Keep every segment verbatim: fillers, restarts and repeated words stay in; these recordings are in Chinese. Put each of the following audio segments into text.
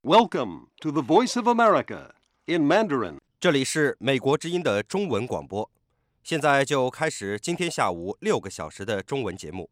Welcome to the Voice of America in Mandarin. 这里是美国之音的中文广播，现在就开始今天下午六个小时的中文节目。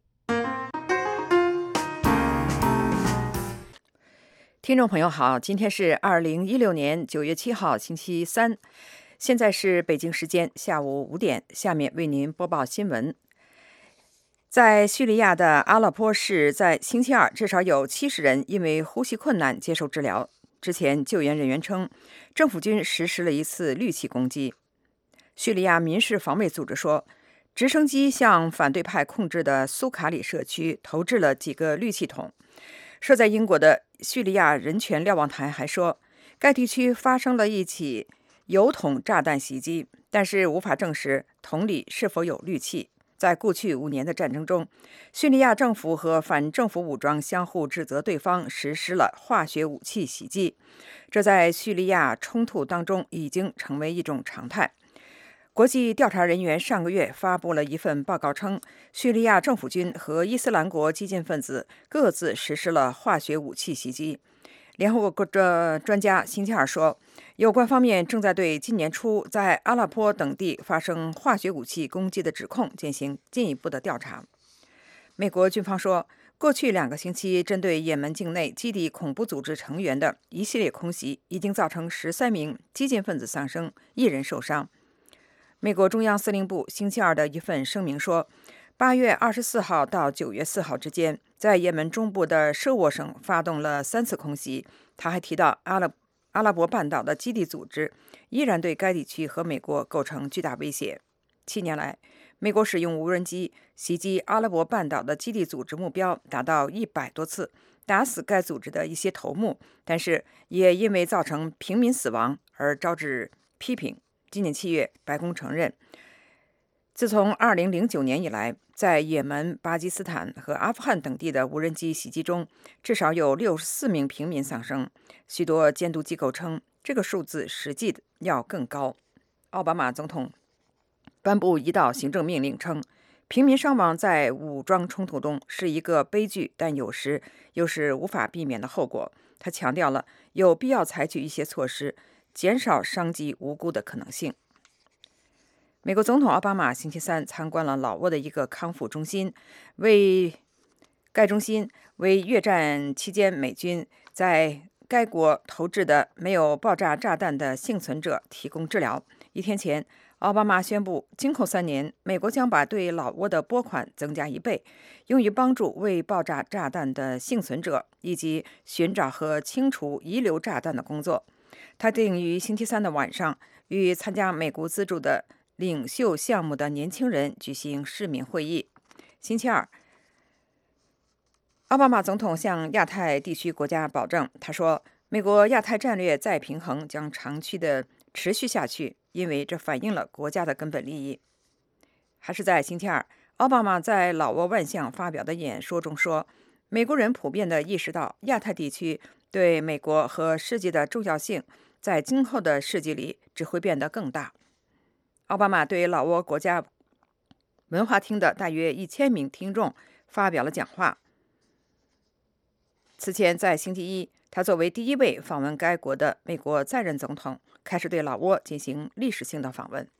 听众朋友好，今天是二零一六年九月七号星期三，现在是北京时间下午五点，下面为您播报新闻。在叙利亚的阿勒颇市，在星期二至少有七十人因为呼吸困难接受治疗。之前救援人员称，政府军实施了一次氯气攻击。叙利亚民事防卫组织说，直升机向反对派控制的苏卡里社区投掷了几个氯气筒。设在英国的叙利亚人权瞭望台还说，该地区发生了一起油桶炸弹袭击，但是无法证实桶里是否有氯气。在过去五年的战争中，叙利亚政府和反政府武装相互指责对方实施了化学武器袭击，这在叙利亚冲突当中已经成为一种常态。国际调查人员上个月发布了一份报告称，叙利亚政府军和伊斯兰国激进分子各自实施了化学武器袭击。联合国的专家星期二说，有关方面正在对今年初在阿勒颇等地发生化学武器攻击的指控进行进一步的调查。美国军方说，过去两个星期针对也门境内基地恐怖组织成员的一系列空袭已经造成十三名激进分子丧生，一人受伤。美国中央司令部星期二的一份声明说，八月二十四号到九月四号之间，在也门中部的舍沃省发动了三次空袭。他还提到阿拉阿拉伯半岛的基地组织依然对该地区和美国构成巨大威胁。七年来，美国使用无人机袭击阿拉伯半岛的基地组织目标达到一百多次，打死该组织的一些头目，但是也因为造成平民死亡而招致批评。今年七月，白宫承认，自从二零零九年以来，在也门、巴基斯坦和阿富汗等地的无人机袭击中，至少有六十四名平民丧生。许多监督机构称，这个数字实际要更高。奥巴马总统颁布一道行政命令称，平民伤亡在武装冲突中是一个悲剧，但有时又是无法避免的后果。他强调了有必要采取一些措施，减少伤及无辜的可能性。美国总统奥巴马星期三参观了老挝的一个康复中心，为该中心为越战期间美军在该国投掷的没有爆炸炸弹的幸存者提供治疗。一天前，奥巴马宣布，今后三年，美国将把对老挝的拨款增加一倍，用于帮助未爆炸炸弹的幸存者以及寻找和清除遗留炸弹的工作。他定于星期三的晚上与参加美国资助的领袖项目的年轻人举行市民会议。星期二，奥巴马总统向亚太地区国家保证，他说，美国亚太战略再平衡将长期的持续下去，因为这反映了国家的根本利益。还是在星期二，奥巴马在老挝万象发表的演说中说，美国人普遍地意识到亚太地区对美国和世界的重要性，在今后的世纪里只会变得更大。奥巴马对老挝国家文化厅的大约一千名听众发表了讲话。此前，在星期一，他作为第一位访问该国的美国在任总统，开始对老挝进行历史性的访问。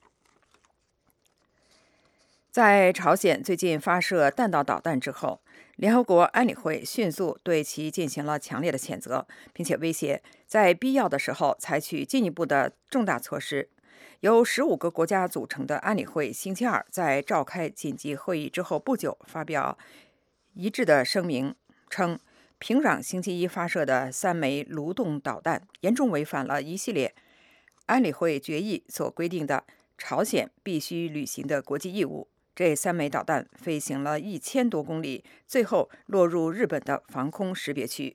在朝鲜最近发射弹道导弹之后，联合国安理会迅速对其进行了强烈的谴责，并且威胁在必要的时候采取进一步的重大措施。由十五个国家组成的安理会星期二在召开紧急会议之后不久发表一致的声明，称平壤星期一发射的三枚蠕动导弹严重违反了一系列安理会决议所规定的朝鲜必须履行的国际义务。这三枚导弹飞行了一千多公里，最后落入日本的防空识别区。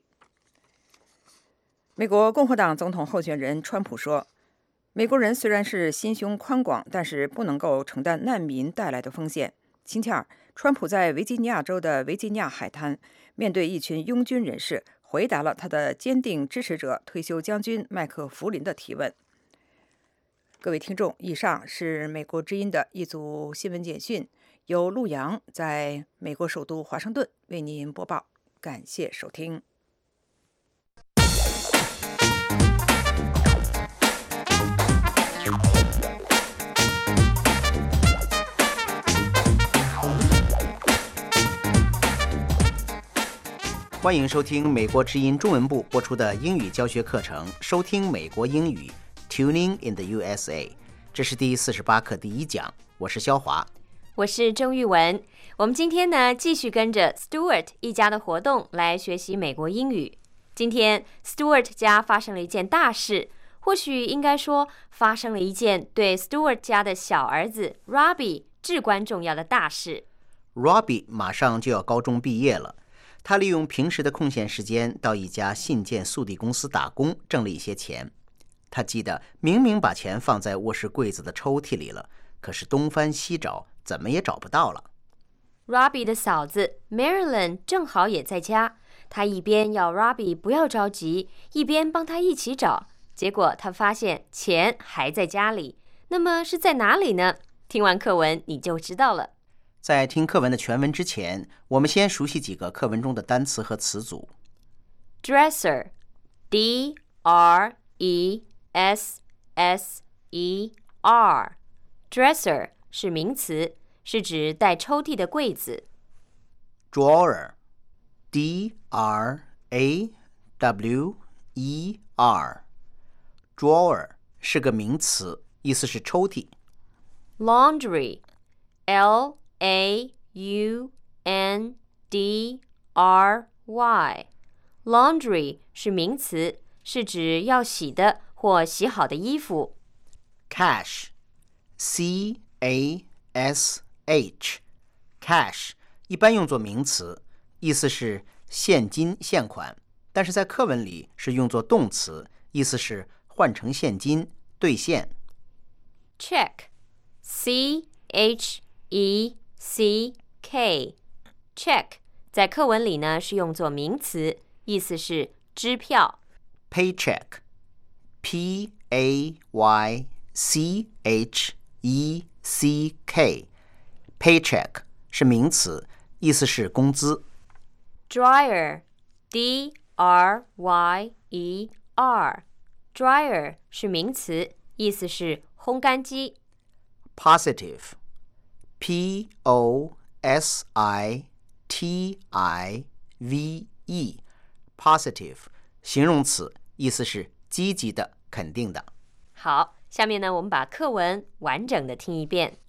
美国共和党总统候选人川普说，美国人虽然是心胸宽广，但是不能够承担难民带来的风险。星期二，川普在维吉尼亚州的维吉尼亚海滩，面对一群拥军人士，回答了他的坚定支持者退休将军麦克弗林的提问。各位听众，以上是美国之音的一组新闻简讯，由陆阳在美国首都华盛顿为您播报，感谢收听。 欢迎收听美国之音中文部播出的英语教学课程，收听美国英语 Tuning in the U S A。 这是第四十八课第一讲，我是肖华， 我是郑玉文。我们今天呢继续跟着 Stuart 一家的活动来学习美国英语。今天 Stuart 家发生了一件大事，或许应该说发生了一件对 Stuart 家的小儿子 Robbie 至关重要的大事。 Robbie 马上就要高中毕业了，他利用平时的空闲时间到一家信件速递公司打工，挣了一些钱。他记得明明把钱放在卧室柜子的抽屉里了，可是东翻西找，怎么也找不到了。 Robbie 的嫂子 Marilyn 正好也在家，她一边要 Robbie 不要着急，一边帮他一起找。结果他发现钱还在家里，那么是在哪里呢？听完课文你就知道了。 在听课文的全文之前，我们先熟悉几个课文中的单词和词组。 Dresser D R E S S E R Dresser 是名词，是指带抽屉的柜子。 Drawer D R A W E R Drawer 是个名词，意思是抽屉。 Laundry L A U N D R Y Laundry 是名词，是指要洗的或洗好的衣服。 Cash C A S H Cash 一般用作名词，意思是现金现款，但是在课文里是用作动词，意思是换成现金兑现。 Check C H E C K Check 在课文里呢是用作名词，意思是支票。 Paycheck P A Y C H E C K Paycheck 是名词，意思是工资。 Dryer D R Y E R Dryer 是名词，意思是烘干机。 Positive P O S I T I V E Positive 形容词，意思是积极的、肯定的。 好，下面呢我们把课文完整的听一遍。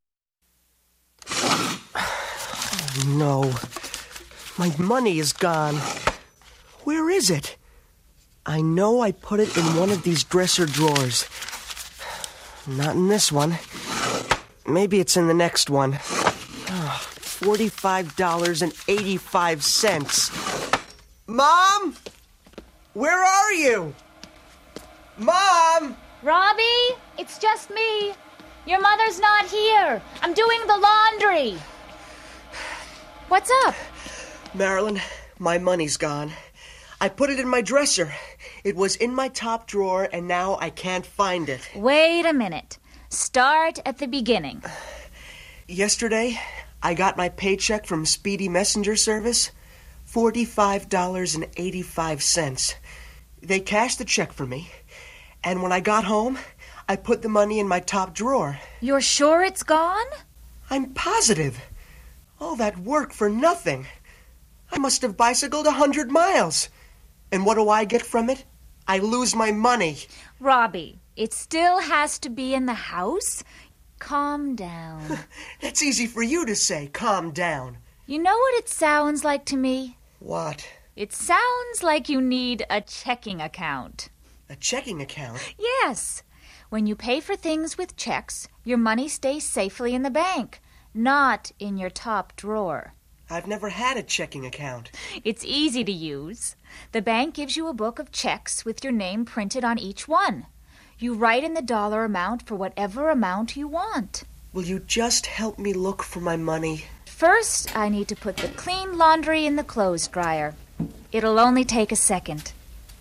No, my money is gone. Where is it? I know I put it in one of these dresser drawers. Not in this one. Maybe it's in the next one. Oh, forty-five dollars and eighty-five cents. Mom? Where are you? Mom? Robbie, it's just me. Your mother's not here. I'm doing the laundry. What's up? Marilyn, my money's gone. I put it in my dresser. It was in my top drawer, and now I can't find it. Wait a minute. Start at the beginning. Yesterday, I got my paycheck from Speedy Messenger Service. forty-five dollars and eighty-five cents. They cashed the check for me. And when I got home, I put the money in my top drawer. You're sure it's gone? I'm positive. All that work for nothing. I must have bicycled a hundred miles. And what do I get from it? I lose my money. Robbie, it still has to be in the house. Calm down. That's easy for you to say, calm down. You know what it sounds like to me? What? It sounds like you need a checking account. A checking account? Yes. When you pay for things with checks, your money stays safely in the bank, not in your top drawer. I've never had a checking account. It's easy to use. The bank gives you a book of checks with your name printed on each one. You write in the dollar amount for whatever amount you want. Will you just help me look for my money? First, I need to put the clean laundry in the clothes dryer. It'll only take a second.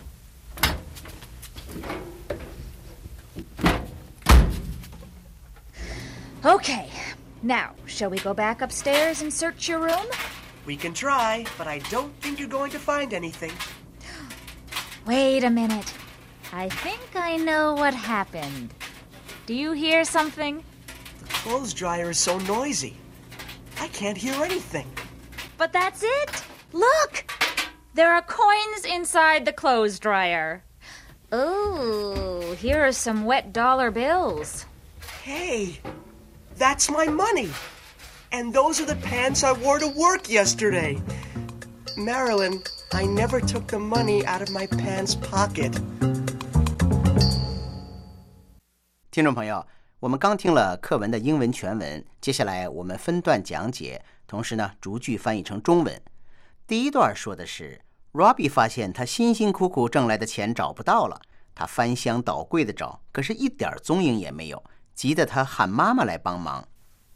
Okay, now, shall we go back upstairs and search your room? We can try, but I don't think you're going to find anything. Wait a minute. I think I know what happened. Do you hear something? The clothes dryer is so noisy. I can't hear anything. But that's it. Look! There are coins inside the clothes dryer. Oh, here are some wet dollar bills. Hey, that's my money. And those are the pants I wore to work yesterday. Marilyn, I never took the money out of my pants pocket. 听众朋友，我们刚听了课文的英文全文，接下来我们分段讲解，同时呢，逐句翻译成中文。第一段说的是 Robbie 发现他辛辛苦苦挣来的钱找不到了，他翻箱倒柜的找，可是一点踪影也没有，急得他喊妈妈来帮忙。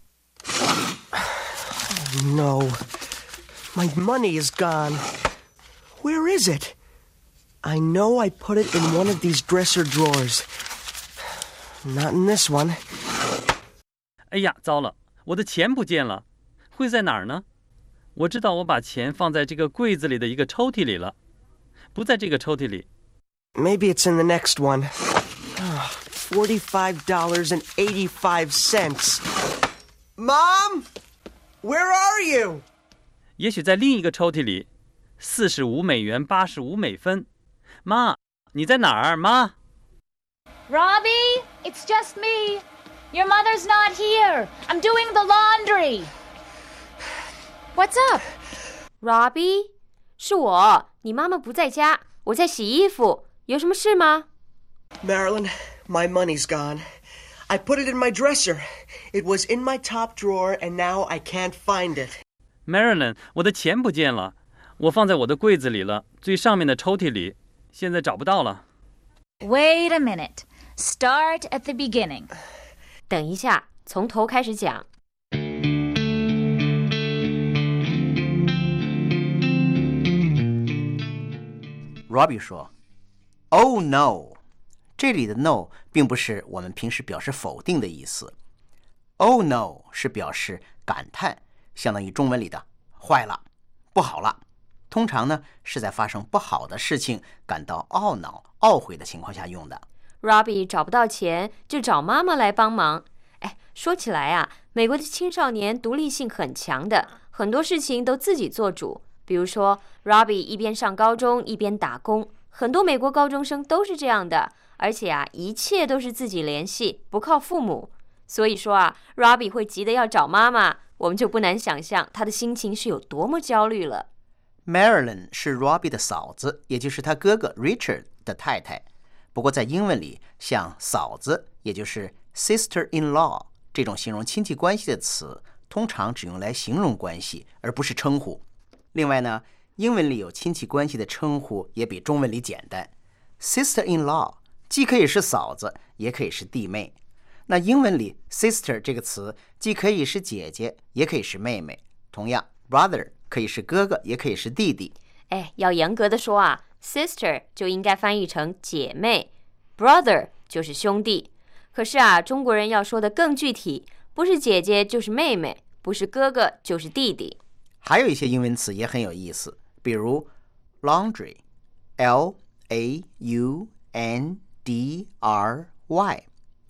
Oh, no. My money is gone. Where is it? I know I put it in one of these dresser drawers. Not in this one. 哎呀，糟了，我的钱不见了，会在哪儿呢？我知道我把钱放在这个柜子里的一个抽屉里了，不在这个抽屉里。 Maybe it's in the next one. forty-five dollars and eighty-five cents. Mom, where are you? 也许在另一个抽屉里，四十五美元八十五美分。妈，你在哪儿？妈。 Robbie, it's just me. Your mother's not here. I'm doing the laundry. What's up? Robbie, 是我，你妈妈不在家，我在洗衣服，有什么事吗？ Marilyn, my money's gone. I put it in my dresser. It was in my top drawer, and now I can't find it. Marilyn, 我的钱不见了，我放在我的柜子里了，最上面的抽屉里，现在找不到了。 Wait a minute. Start at the beginning. 等一下，从头开始讲。 Robbie 说 Oh no， 这里的 no 并不是我们平时表示否定的意思。 Oh no 是表示感叹，相当于中文里的坏了，不好了。通常呢是在发生不好的事情感到懊恼懊悔的情况下用的。 Robbie 找不到钱，就找妈妈来帮忙。哎，说起来啊，美国的青少年独立性很强的，很多事情都自己做主。比如说 Robbie 一边上高中一边打工，很多美国高中生都是这样的，而且啊，一切都是自己联系，不靠父母。所以说啊 Robbie 会急得要找妈妈，我们就不难想象他的心情是有多么焦虑了。 Marilyn 是 Robbie 的嫂子，也就是他哥哥 Richard 的太太。不过在英文里，像嫂子也就是 sister-in-law 这种形容亲戚关系的词，通常只用来形容关系，而不是称呼。另外呢，英文里有亲戚关系的称呼也比中文里简单。sister-in-law 既可以是嫂子，也可以是弟妹。那英文里 sister 这个词既可以是姐姐，也可以是妹妹。同样 brother 可以是哥哥，也可以是弟弟。 哎，要严格的说啊，sister 就应该翻译成姐妹， brother 就是兄弟。可是啊，中国人要说的更具体，不是姐姐就是妹妹，不是哥哥就是弟弟。 还有一些英文词也很有意思，比如 laundry L A U N D R Y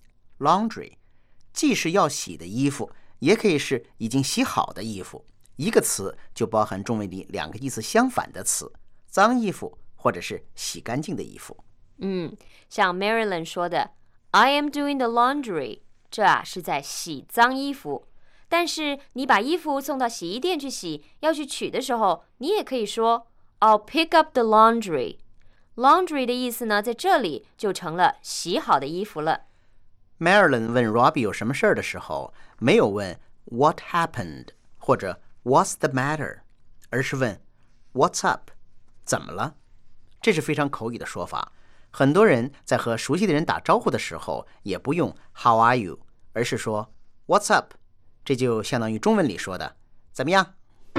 laundry 既是要洗的衣服，也可以是已经洗好的衣服。一个词就包含中文里两个意思相反的词，脏衣服或者是洗干净的衣服。 嗯，像 Marilyn 说的 I am doing the laundry， 这啊是在洗脏衣服。但是你把衣服送到洗衣店去洗，要去取的时候，你也可以说 I'll pick up the laundry。 Laundry 的意思呢，在这里就成了洗好的衣服了。 Marilyn 问 Robbie 有什么事儿的时候，没有问 What happened 或者 What's the matter， 而是问 What's up， 怎么了？这是非常口语的说法。很多人在和熟悉的人打招呼的时候，也不用 How are you， 而是说 What's up， 这就相当于中文里说的怎么样。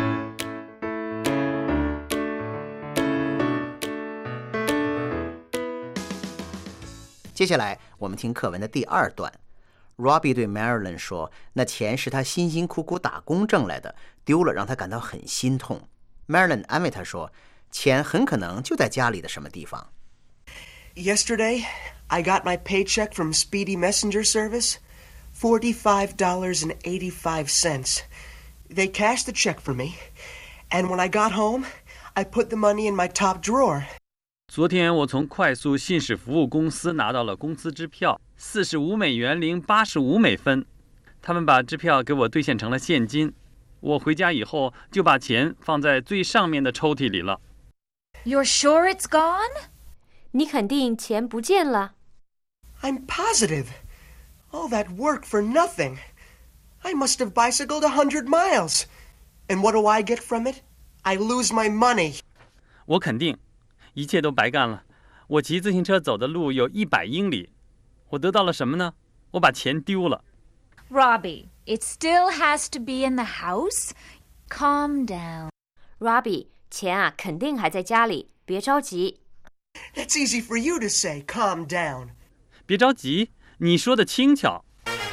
接下来我们听课文的第二段。 Robbie 对 Marilyn 说，那钱是他辛辛苦苦打工挣来的，丢了让他感到很心痛。 Marilyn 安慰他说，钱很可能就在家里的什么地方。 Yesterday, I got my paycheck from Speedy Messenger Service. forty-five dollars and eighty-five cents. They cashed the check for me, and when I got home, I put the money in my top drawer. 昨天我从快速信使服务公司拿到了工资支票，四十五美元零八十五美分。他们把支票给我兑现成了现金。我回家以后就把钱放在最上面的抽屉里了。 You're sure it's gone? 你肯定钱不见了？ I'm positive. All that work for nothing. I must have bicycled a hundred miles. And what do I get from it? I lose my money. 我肯定，一切都白干了。我骑自行车走的路有一百英里，我得到了什么呢？我把钱丢了。 Robbie, it still has to be in the house. Calm down. Robbie, 钱啊，肯定还在家里，别着急。 That's easy for you to say, calm down. 别着急，你说的轻巧。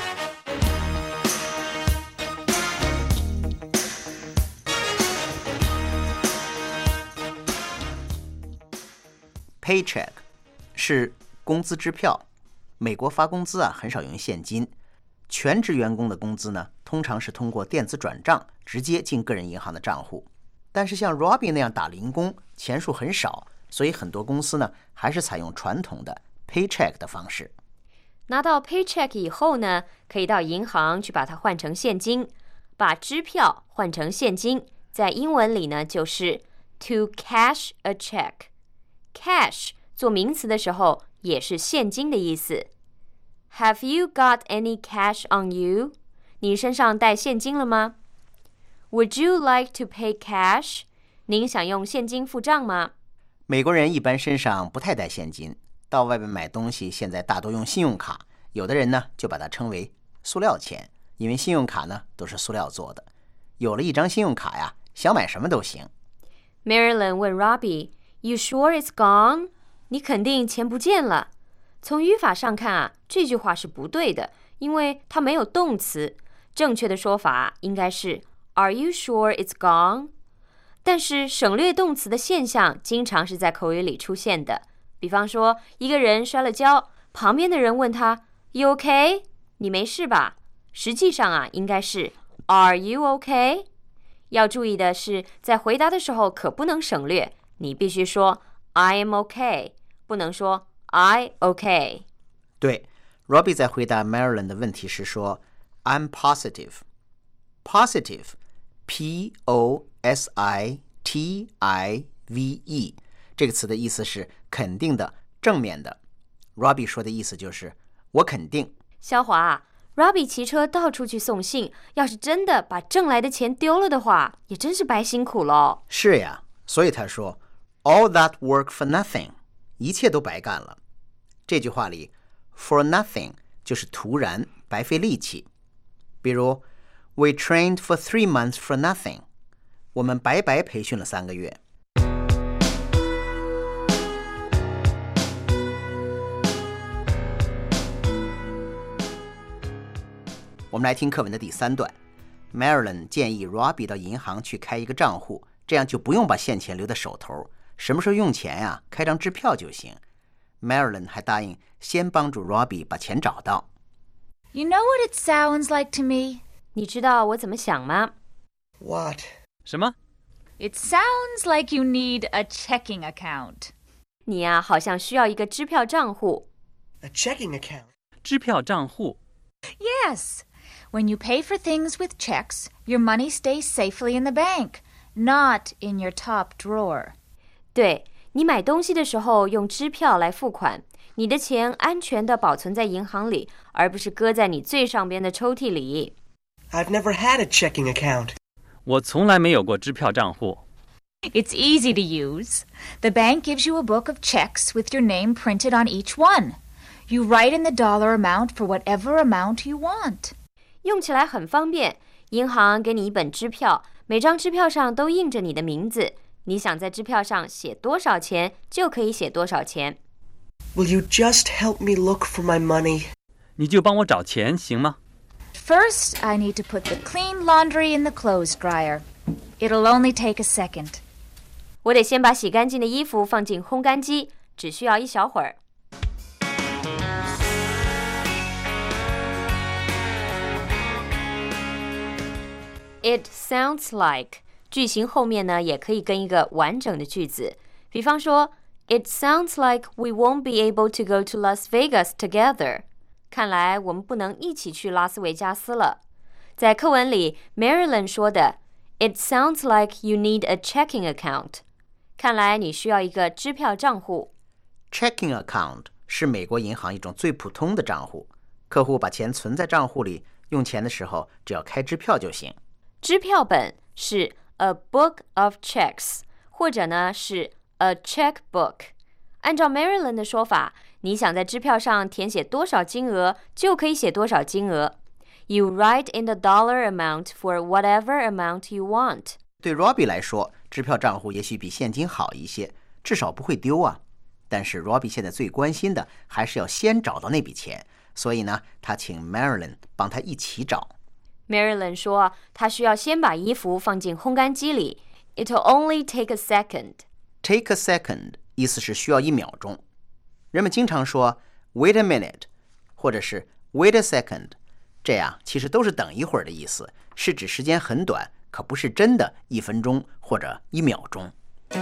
Paycheck 是工资支票，美国发工资啊很少用现金，全职员工的工资呢通常是通过电子转账直接进个人银行的账户。但是像 Robbie 那样打零工，钱数很少，所以很多公司呢还是采用传统的 Paycheck 的方式。 拿到 Paycheck 以后呢，可以到银行去把它换成现金，把支票换成现金，在英文里呢就是 to cash a check。Cash 做名词的时候也是现金的意思。Have you got any cash on you? 你身上带现金了吗？ Would you like to pay cash? 您想用现金付账吗？ 美国人一般身上不太带现金，到外面买东西现在大多用信用卡，有的人呢就把它称为塑料钱，因为信用卡呢都是塑料做的。有了一张信用卡呀，想买什么都行。 Marilyn 问 Robbie,You sure it's gone? 你肯定钱不见了。从语法上看啊，这句话是不对的，因为它没有动词。正确的说法应该是 Are you sure it's gone? 但是省略动词的现象经常是在口语里出现的。比方说，一个人摔了跤，旁边的人问他 You okay? 你没事吧？实际上啊，应该是 Are you okay? 要注意的是，在回答的时候可不能省略。你必须说 I am okay， 不能说 I okay。 对， Robbie 在回答 Marilyn 的问题时说 I'm positive。 Positive P O S I T I V E 这个词的意思是肯定的，正面的。 Robbie 说的意思就是我肯定。 肖华， Robbie 骑车到处去送信，要是真的把挣来的钱丢了的话，也真是白辛苦了。 是呀，所以他说All that work for nothing， 一切都白干了。这句话里 for nothing 就是徒然，白费力气。比如 We trained for three months for nothing， 我们白白培训了三个月。我们来听课文的第三段。 Marilyn 建议 Robbie 到银行去开一个账户，这样就不用把现钱留在手头，什么时候用钱呀，开张支票就行。 Marilyn 还答应先帮助 Robbie 把钱找到。 You know what it sounds like to me? 你知道我怎么想吗？ What? 什么？ It sounds like you need a checking account. 你呀，好像需要一个支票账户。 A checking account? 支票账户。 Yes. When you pay for things with checks, your money stays safely in the bank, not in your top drawer. 对，你买东西的时候用支票来付款，你的钱安全地保存在银行里，而不是搁在你最上边的抽屉里。 I've never had a checking account. 我从来没有过支票账户。 It's easy to use. The bank gives you a book of checks with your name printed on each one. You write in the dollar amount for whatever amount you want. 用起来很方便，银行给你一本支票，每张支票上都印着你的名字，你想在支票上写多少钱就可以写多少钱。 Will you just help me look for my money? 你就帮我找钱行吗？ First, I need to put the clean laundry in the clothes dryer. It'll only take a second. 我得先把洗干净的衣服放进烘干机，只需要一小会儿。It sounds like 句型后面呢也可以跟一个完整的句子，比方说 It sounds like we won't be able to go to Las Vegas together. 看来我们不能一起去拉斯维加斯了。在课文里 Marilyn 说的 It sounds like you need a checking account. 看来你需要一个支票账户。 Checking account 是美国银行一种最普通的账户，客户把钱存在账户里，用钱的时候只要开支票就行。 支票本是 a book of checks 或者呢是 a checkbook。 按照 Marilyn 的说法，你想在支票上填写多少金额就可以写多少金额。 You write in the dollar amount for whatever amount you want. 对 Robbie 来说，支票账户也许比现金好一些，至少不会丢啊。但是 Robbie 现在最关心的还是要先找到那笔钱，所以呢，他请 Marilyn 帮他一起找。 Marilyn 说她需要先把衣服放进烘干机里。 It'll only take a second. Take a second 意思是需要一秒钟。人们经常说 wait a minute 或者是 wait a second， 这样其实都是等一会儿的意思，是指时间很短，可不是真的一分钟或者一秒钟。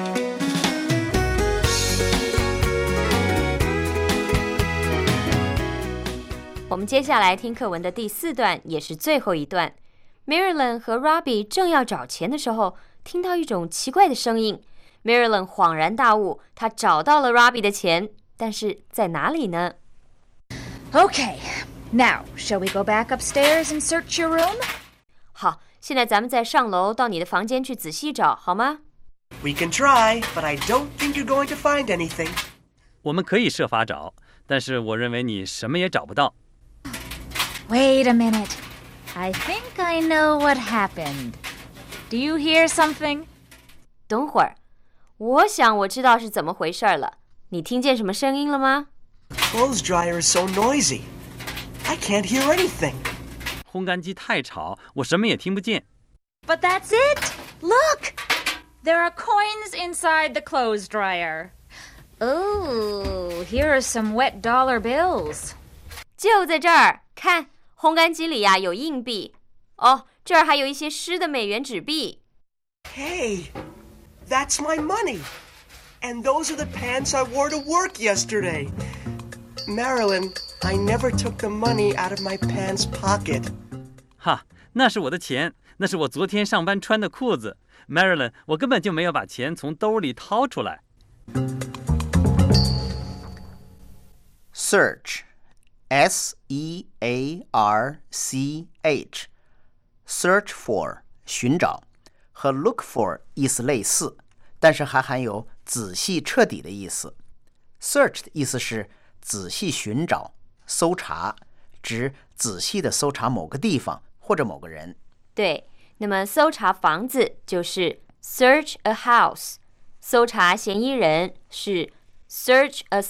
我们接下来听课文的第四段，也是最后一段。 Marilyn 和 Robbie 正要找钱的时候，听到一种奇怪的声音。 Marilyn 恍然大悟，她找到了 Robbie 的钱，但是在哪里呢？ Okay, now, shall we go back upstairs and search your room? 好，现在咱们再上楼到你的房间去仔细找，好吗？ We can try, but I don't think you're going to find anything. 我们可以设法找，但是我认为你什么也找不到。 Wait a minute. I think I know what happened. Do you hear something? 等会儿，我想我知道是怎么回事了。你听见什么声音了吗？ Clothes dryer is so noisy. I can't hear anything. 烘干机太吵，我什么也听不见。 But that's it. Look! There are coins inside the clothes dryer. Oh, here are some wet dollar bills. 就在这儿，看，烘干机里呀有硬币。哦，这儿还有一些湿的美元纸币。 Hey, that's my money. And those are the pants I wore to work yesterday. Marilyn, I never took the money out of my pants pocket. 哈，那是我的钱，那是我昨天上班穿的裤子。Marilyn， 我根本就没有把钱从兜里掏出来。 Search, S E A R C H, search for 寻找，和 look for 意思类似，但是还含有仔细彻底的意思。Search 的意思是仔细寻找、搜查，指仔细的搜查某个地方或者某个人。 对，那么搜查房子就是 search a house， 搜查嫌疑人是 search a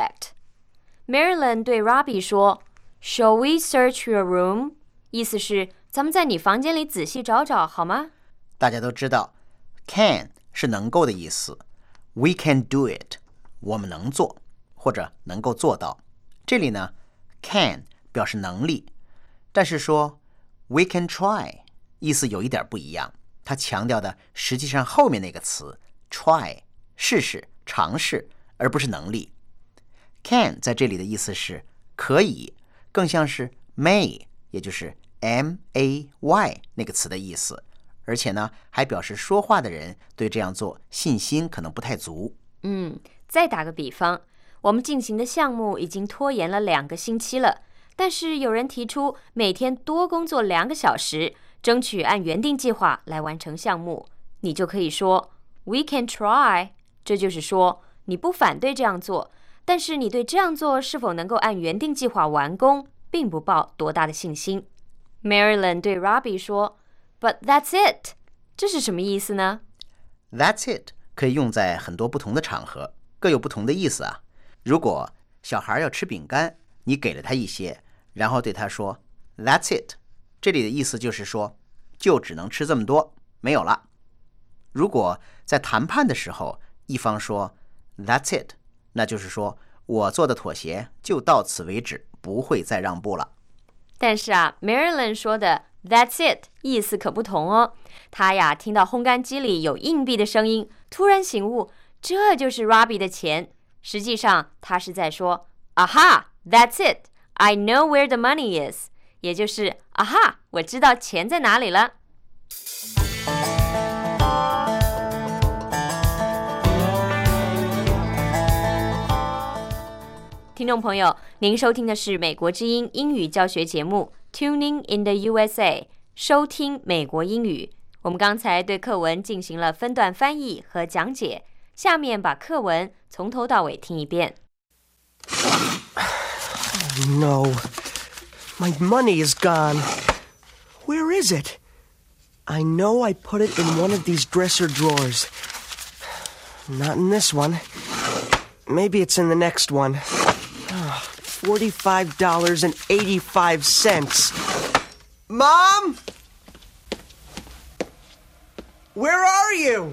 suspect。Marilyn 对 Robbie 说 Shall we search your room? 意思是咱们在你房间里仔细找找好吗？ 大家都知道 can 是能够的意思， We can do it 我们能做或者能够做到。这里呢 can 表示能力，但是说 We can try 意思有一点不一样，它强调的实际上后面那个词 try 试试尝试，而不是能力。Can 在这里的意思是可以，更像是 may 也就是 M A Y 那个词的意思，而且呢还表示说话的人对这样做信心可能不太足。 嗯，再打个比方，我们进行的项目已经拖延了两个星期了，但是有人提出每天多工作两个小时，争取按原定计划来完成项目，你就可以说 We can try， 这就是说你不反对这样做，但是你对这样做是否能够按原定计划完工，并不抱多大的信心。Marilyn 对 Robbie 说 But that's it， 这是什么意思呢？ That's it 可以用在很多不同的场合，各有不同的意思啊。如果小孩要吃饼干，你给了他一些，然后对他说 That's it， 这里的意思就是说就只能吃这么多，没有了。如果在谈判的时候一方说 That's it，那就是说我做的妥协就到此为止，不会再让步了。 但是啊 Marilyn 说的 That's it 意思可不同哦。他呀听到烘干机里有硬币的声音，突然醒悟，这就是 Robbie 的钱。实际上他是在说 Aha, that's it, I know where the money is， 也就是啊哈，我知道钱在哪里了。听众朋友，您收听的是美国之音英语教学节目 Tuning in the U S A， 收听美国英语。我们刚才对课文进行了分段翻译和讲解，下面把课文从头到尾听一遍。 No, my money is gone. Where is it? I know I put it in one of these dresser drawers. Not in this one. Maybe it's in the next one. forty-five dollars and eighty-five cents. Mom? Where are you?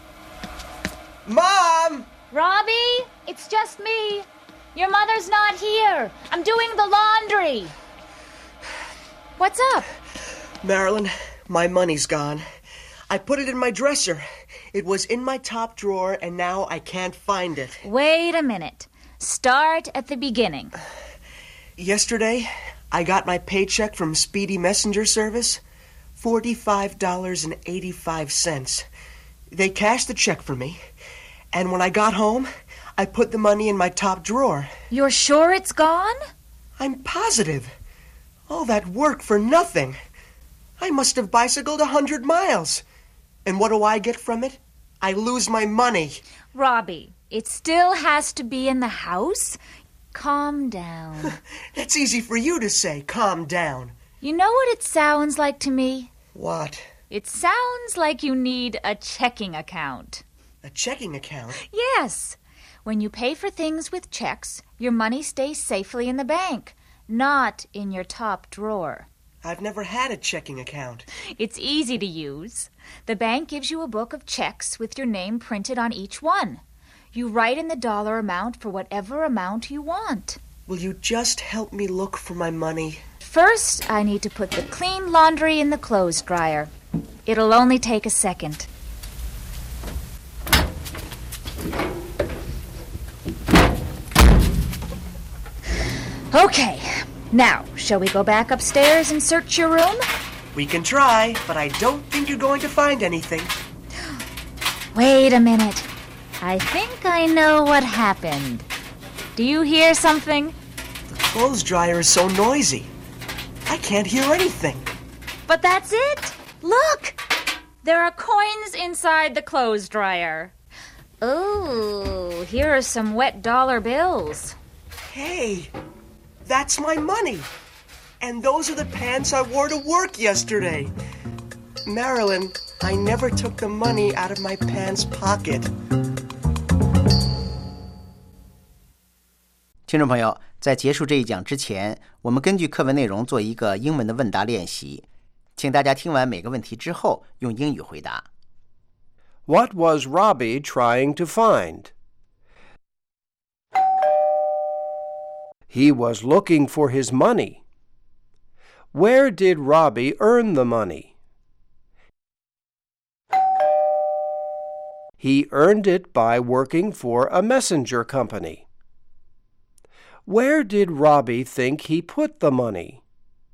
Mom? Robbie, it's just me. Your mother's not here. I'm doing the laundry. What's up? Marilyn, my money's gone. I put it in my dresser. It was in my top drawer, and now I can't find it. Wait a minute. Start at the beginning. Yesterday, I got my paycheck from Speedy Messenger Service. forty-five dollars and eighty-five cents. They cashed the check for me, and when I got home, I put the money in my top drawer. You're sure it's gone? I'm positive. All that work for nothing. I must have bicycled a hundred miles. And what do I get from it? I lose my money. Robbie, it still has to be in the house. Calm down. That's easy for you to say, calm down. You know what it sounds like to me? What? It sounds like you need a checking account. A checking account? Yes. When you pay for things with checks, your money stays safely in the bank, not in your top drawer. I've never had a checking account. It's easy to use. The bank gives you a book of checks with your name printed on each one. You write in the dollar amount for whatever amount you want. Will you just help me look for my money? First, I need to put the clean laundry in the clothes dryer. It'll only take a second. Okay, now, shall we go back upstairs and search your room? We can try, but I don't think you're going to find anything. Wait a minute. I think I know what happened. Do you hear something? The clothes dryer is so noisy. I can't hear anything. But that's it. Look! There are coins inside the clothes dryer. Oh, here are some wet dollar bills. Hey, that's my money. And those are the pants I wore to work yesterday. Marilyn, I never took the money out of my pants pocket. 听众朋友，在结束这一讲之前，我们根据课文内容做一个英文的问答练习，请大家听完每个问题之后用英语回答。 What was Robbie trying to find? He was looking for his money. Where did Robbie earn the money? He earned it by working for a messenger company. Where did Robbie think he put the money?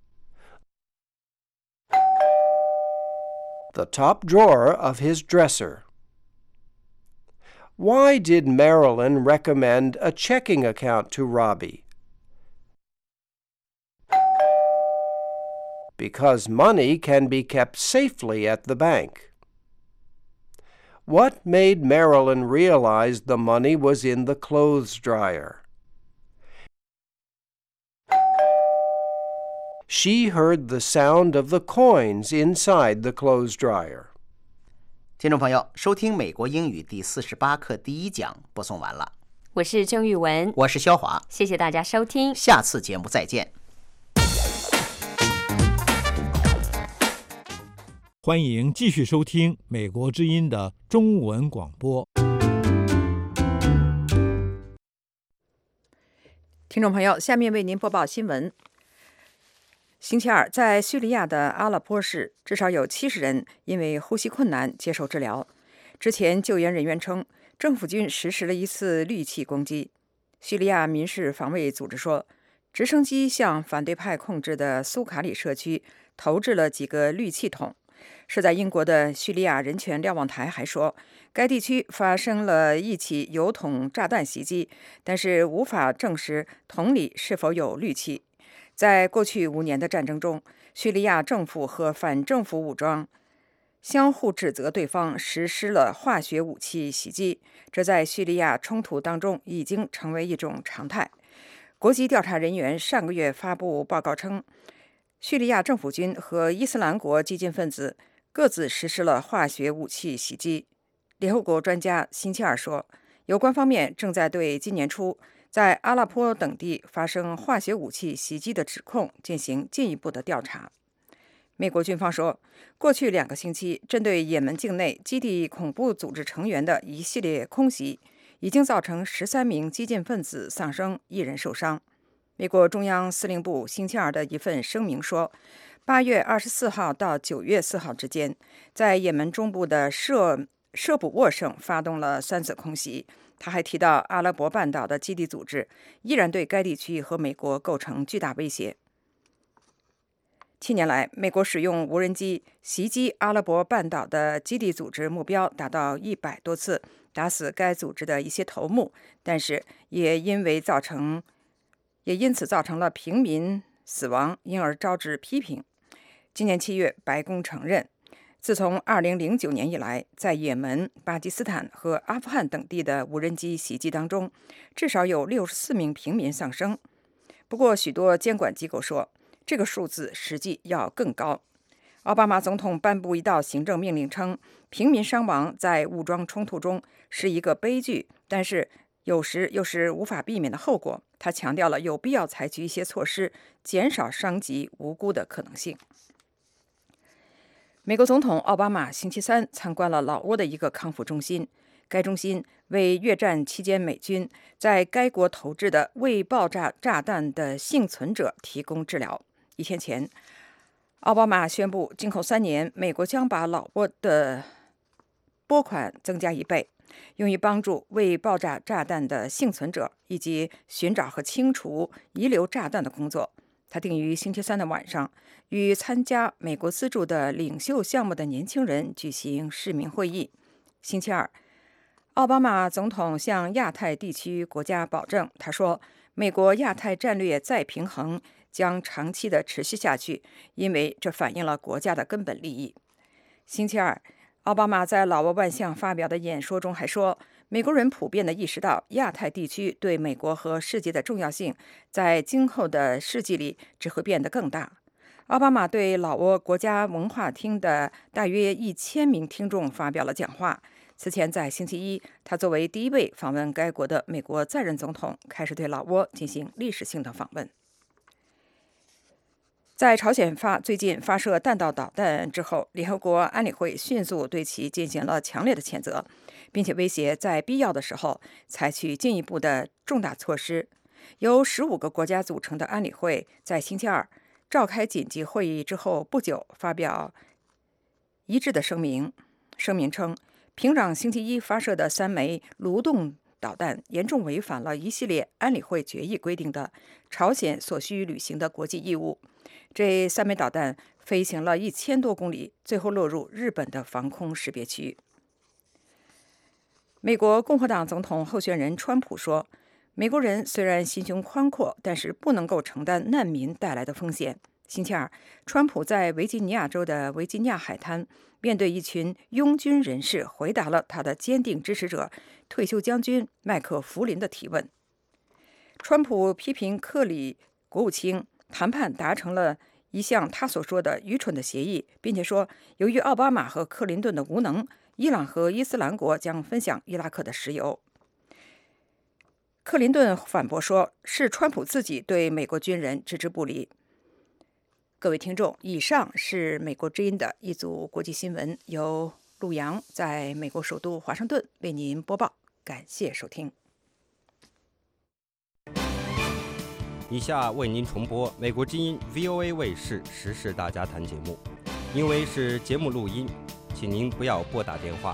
The top drawer of his dresser. Why did Marilyn recommend a checking account to Robbie? Because money can be kept safely at the bank. What made Marilyn realize the money was in the clothes dryer? She heard the sound of the coins inside the clothes dryer. 听众朋友，收听美国英语第四十八课第一讲播送完了。 我是郑玉文， 我是肖华， 谢谢大家收听， 下次节目再见。 欢迎继续收听美国之音的中文广播。 听众朋友，下面为您播报新闻。 星期二，在叙利亚的阿勒颇市，至少有七十人因为呼吸困难接受治疗。之前，救援人员称，政府军实施了一次氯气攻击。叙利亚民事防卫组织说，直升机向反对派控制的苏卡里社区投掷了几个氯气筒。是在英国的叙利亚人权瞭望台还说，该地区发生了一起油桶炸弹袭击，但是无法证实桶里是否有氯气。在过去五年的战争中，叙利亚政府和反政府武装相互指责对方实施了化学武器袭击，这在叙利亚冲突当中已经成为一种常态。国际调查人员上个月发布报告称，叙利亚政府军和伊斯兰国激进分子各自实施了化学武器袭击。联合国专家星期二说，有关方面正在对今年初在阿勒颇等地发生化学武器袭击的指控进行进一步的调查。美国军方说，过去两个星期针对也门境内基地恐怖组织成员的一系列空袭，已经造成十三名激进分子丧生，一人受伤。美国中央司令部星期二的一份声明说，八月二十四号到九月四号之间，在也门中部的舍舍卜沃省发动了三次空袭。他还提到，阿拉伯半岛的基地组织依然对该地区和美国构成巨大威胁。七年来，美国使用无人机袭击阿拉伯半岛的基地组织目标达到一百多次，打死该组织的一些头目，但是也因为造成也因此造成了平民死亡，因而招致批评。今年七月，白宫承认，自从二零零九年以来，在也门、巴基斯坦和阿富汗等地的无人机袭击当中，至少有六十四名平民丧生。不过，许多监管机构说，这个数字实际要更高。奥巴马总统颁布一道行政命令称，平民伤亡在武装冲突中是一个悲剧，但是有时又是无法避免的后果。他强调了有必要采取一些措施，减少伤及无辜的可能性。美国总统奥巴马星期三参观了老挝的一个康复中心，该中心为越战期间美军在该国投掷的未爆炸炸弹的幸存者提供治疗。一天前，奥巴马宣布，今后三年，美国将把老挝的拨款增加一倍，用于帮助未爆炸炸弹的幸存者以及寻找和清除遗留炸弹的工作。他定于星期三的晚上与参加美国资助的领袖项目的年轻人举行市民会议。星期二，奥巴马总统向亚太地区国家保证，他说，美国亚太战略再平衡将长期的持续下去，因为这反映了国家的根本利益。星期二，奥巴马在老挝万象发表的演说中还说，美国人普遍地意识到亚太地区对美国和世界的重要性，在今后的世纪里只会变得更大。奥巴马对老挝国家文化厅的大约一千名听众发表了讲话。此前在星期一，他作为第一位访问该国的美国在任总统，开始对老挝进行历史性的访问。在朝鲜发最近发射弹道导弹之后，联合国安理会迅速对其进行了强烈的谴责，并且威胁在必要的时候采取进一步的重大措施。由十五个国家组成的安理会在星期二召开紧急会议之后不久，发表一致的声明。声明称，平壤星期一发射的三枚蠕动导弹严重违反了一系列安理会决议规定的朝鲜所需履行的国际义务。这三枚导弹飞行了一千多公里，最后落入日本的防空识别区。美国共和党总统候选人川普说，美国人虽然心胸宽阔，但是不能够承担难民带来的风险。星期二，川普在维吉尼亚州的维吉尼亚海滩面对一群拥军人士，回答了他的坚定支持者退休将军麦克弗林的提问。川普批评克里国务卿谈判达成了一项他所说的愚蠢的协议，并且说，由于奥巴马和克林顿的无能，伊朗和伊斯兰国将分享伊拉克的石油。克林顿反驳说，是川普自己对美国军人置之不理。各位听众，以上是美国之音的一组国际新闻，由陆洋在美国首都华盛顿为您播报，感谢收听。 以下为您重播美国之音 V O A 卫视时事大家谈节目，因为是节目录音，请您不要拨打电话。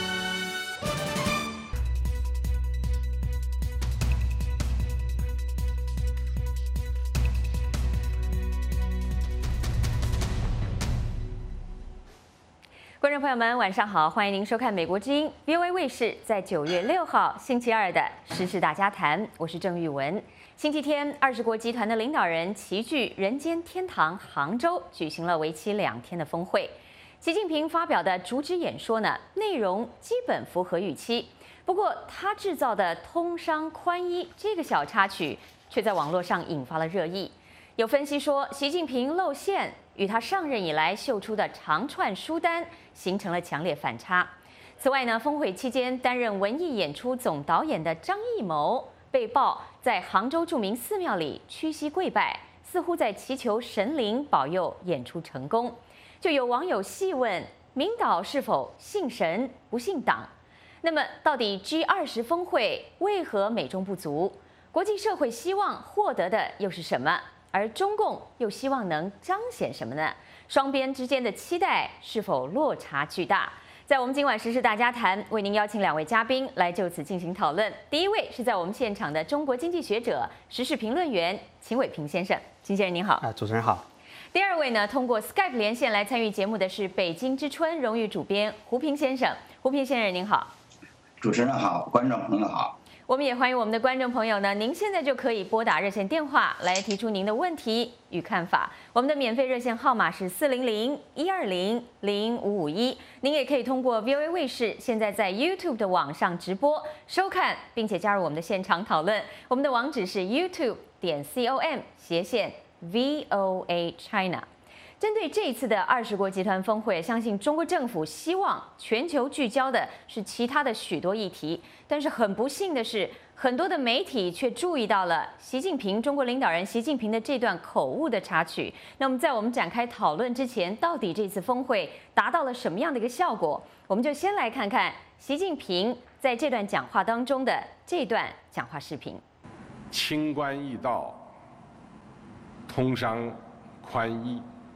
观众朋友们，晚上好，欢迎您收看美国之音 V O A 卫视在九月六号星期二的时事大家谈，我是郑玉文。星期天，二十国集团的领导人齐聚人间天堂杭州，举行了为期两天的峰会。习近平发表的主旨演说呢，内容基本符合预期。不过，他制造的通商宽衣这个小插曲，却在网络上引发了热议。有分析说，习近平露馅与他上任以来秀出的长串书单形成了强烈反差。此外呢，峰会期间担任文艺演出总导演的张艺谋被曝在杭州著名寺庙里屈膝跪拜，似乎在祈求神灵保佑演出成功。就有网友细问，明导是否信神不信党？那么，到底 G 二十峰会为何美中不足？国际社会希望获得的又是什么？而中共又希望能彰显什么呢？双边之间的期待是否落差巨大？在我们今晚时事大家谈，为您邀请两位嘉宾来就此进行讨论。第一位是在我们现场的中国经济学者、时事评论员秦伟平先生，秦先生您好。 啊，主持人好。 第二位呢，通过 Skype 连线来参与节目的是北京之春荣誉主编胡平先生，胡平先生您好。 主持人好，观众朋友好。 我们也欢迎我们的观众朋友呢，您现在就可以拨打热线电话来提出您的问题与看法。我们的免费热线号码是四零零一二零零五五一。您也可以通过 V O A 卫视现在在 YouTube 的网上直播收看，并且加入我们的现场讨论。我们的网址是 YouTube 点 com 斜线 V O A China。针对这一次的二十国集团峰会，相信中国政府希望全球聚焦的是其他的许多议题，但是很不幸的是，很多的媒体却注意到了习近平中国领导人习近平的这段口误的插曲。那么，在我们展开讨论之前，到底这次峰会达到了什么样的一个效果？我们就先来看看习近平在这段讲话当中的这段讲话视频。 清官易道，通商宽衣。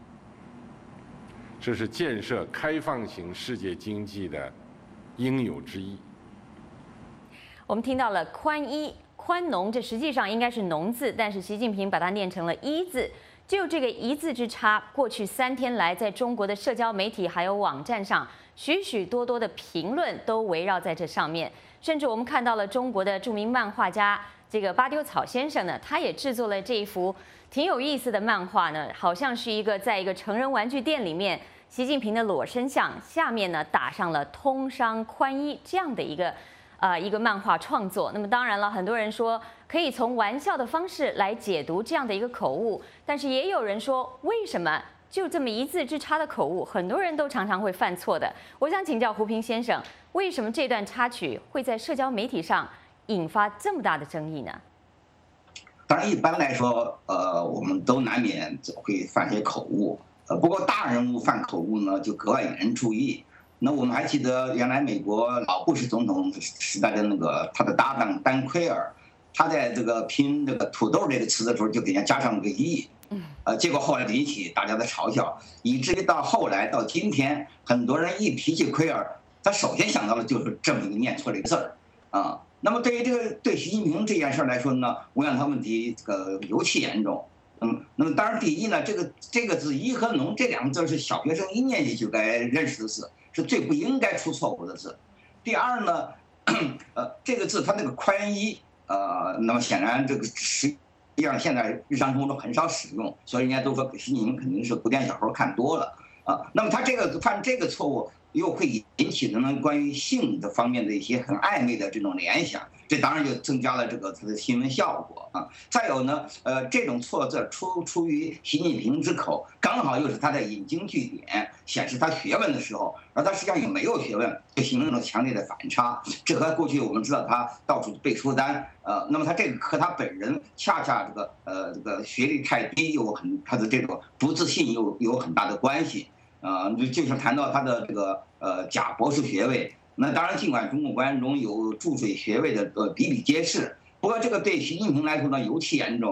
这是建设开放型世界经济的应有之义。 我们听到了宽衣、宽农，这实际上应该是农字，但是习近平把它念成了一字。就这个一字之差，过去三天来，在中国的社交媒体还有网站上，许许多多的评论都围绕在这上面。甚至我们看到了中国的著名漫画家这个巴丢草先生呢，他也制作了这一幅挺有意思的漫画呢，好像是一个在一个成人玩具店里面，习近平的裸身像，下面呢打上了通商宽衣这样的一个呃一个漫画创作。那么当然了，很多人说可以从玩笑的方式来解读这样的一个口误，但是也有人说，为什么就这么一字之差的口误，很多人都常常会犯错的？我想请教胡平先生，为什么这段插曲会在社交媒体上引发这么大的争议呢？ 当然，一般来说，呃，我们都难免会犯些口误。呃，不过大人物犯口误呢，就格外引人注意。那我们还记得，原来美国老布什总统时代的那个他的搭档丹奎尔，他在这个拼这个土豆这个词的时候，就给人家加上个一，呃，结果后来引起大家的嘲笑，以至于到后来到今天，很多人一提起奎尔，他首先想到的就是这么一个念错这个字儿，啊。那么对于这个对习近平这件事来说呢，我想他问题这个尤其严重。嗯，那么当然，第一呢，这个这个字“一”和“农”这两个字是小学生一年级就该认识的字，是最不应该出错误的字。第二呢，呃，这个字它那个宽衣，呃，那么显然这个实际上现在日常生活中很少使用，所以人家都说习近平肯定是古典小说看多了啊。那么他这个犯这个错误，又会引起的呢关于性的方面的一些很暧昧的这种联想，这当然就增加了这个它的新闻效果啊。再有呢，呃，这种错字出出于习近平之口，刚好又是他在引经据典，显示他学问的时候，而他实际上也没有学问，就形成了强烈的反差。这和过去我们知道他到处背书单，呃，那么他这个和他本人恰恰这个呃这个学历太低，有很他的这种不自信有有很大的关系。呃，就是谈到他的这个呃假博士学位，那当然尽管中共官员中有注水学位的呃比比皆是，不过这个对习近平来说呢尤其严重，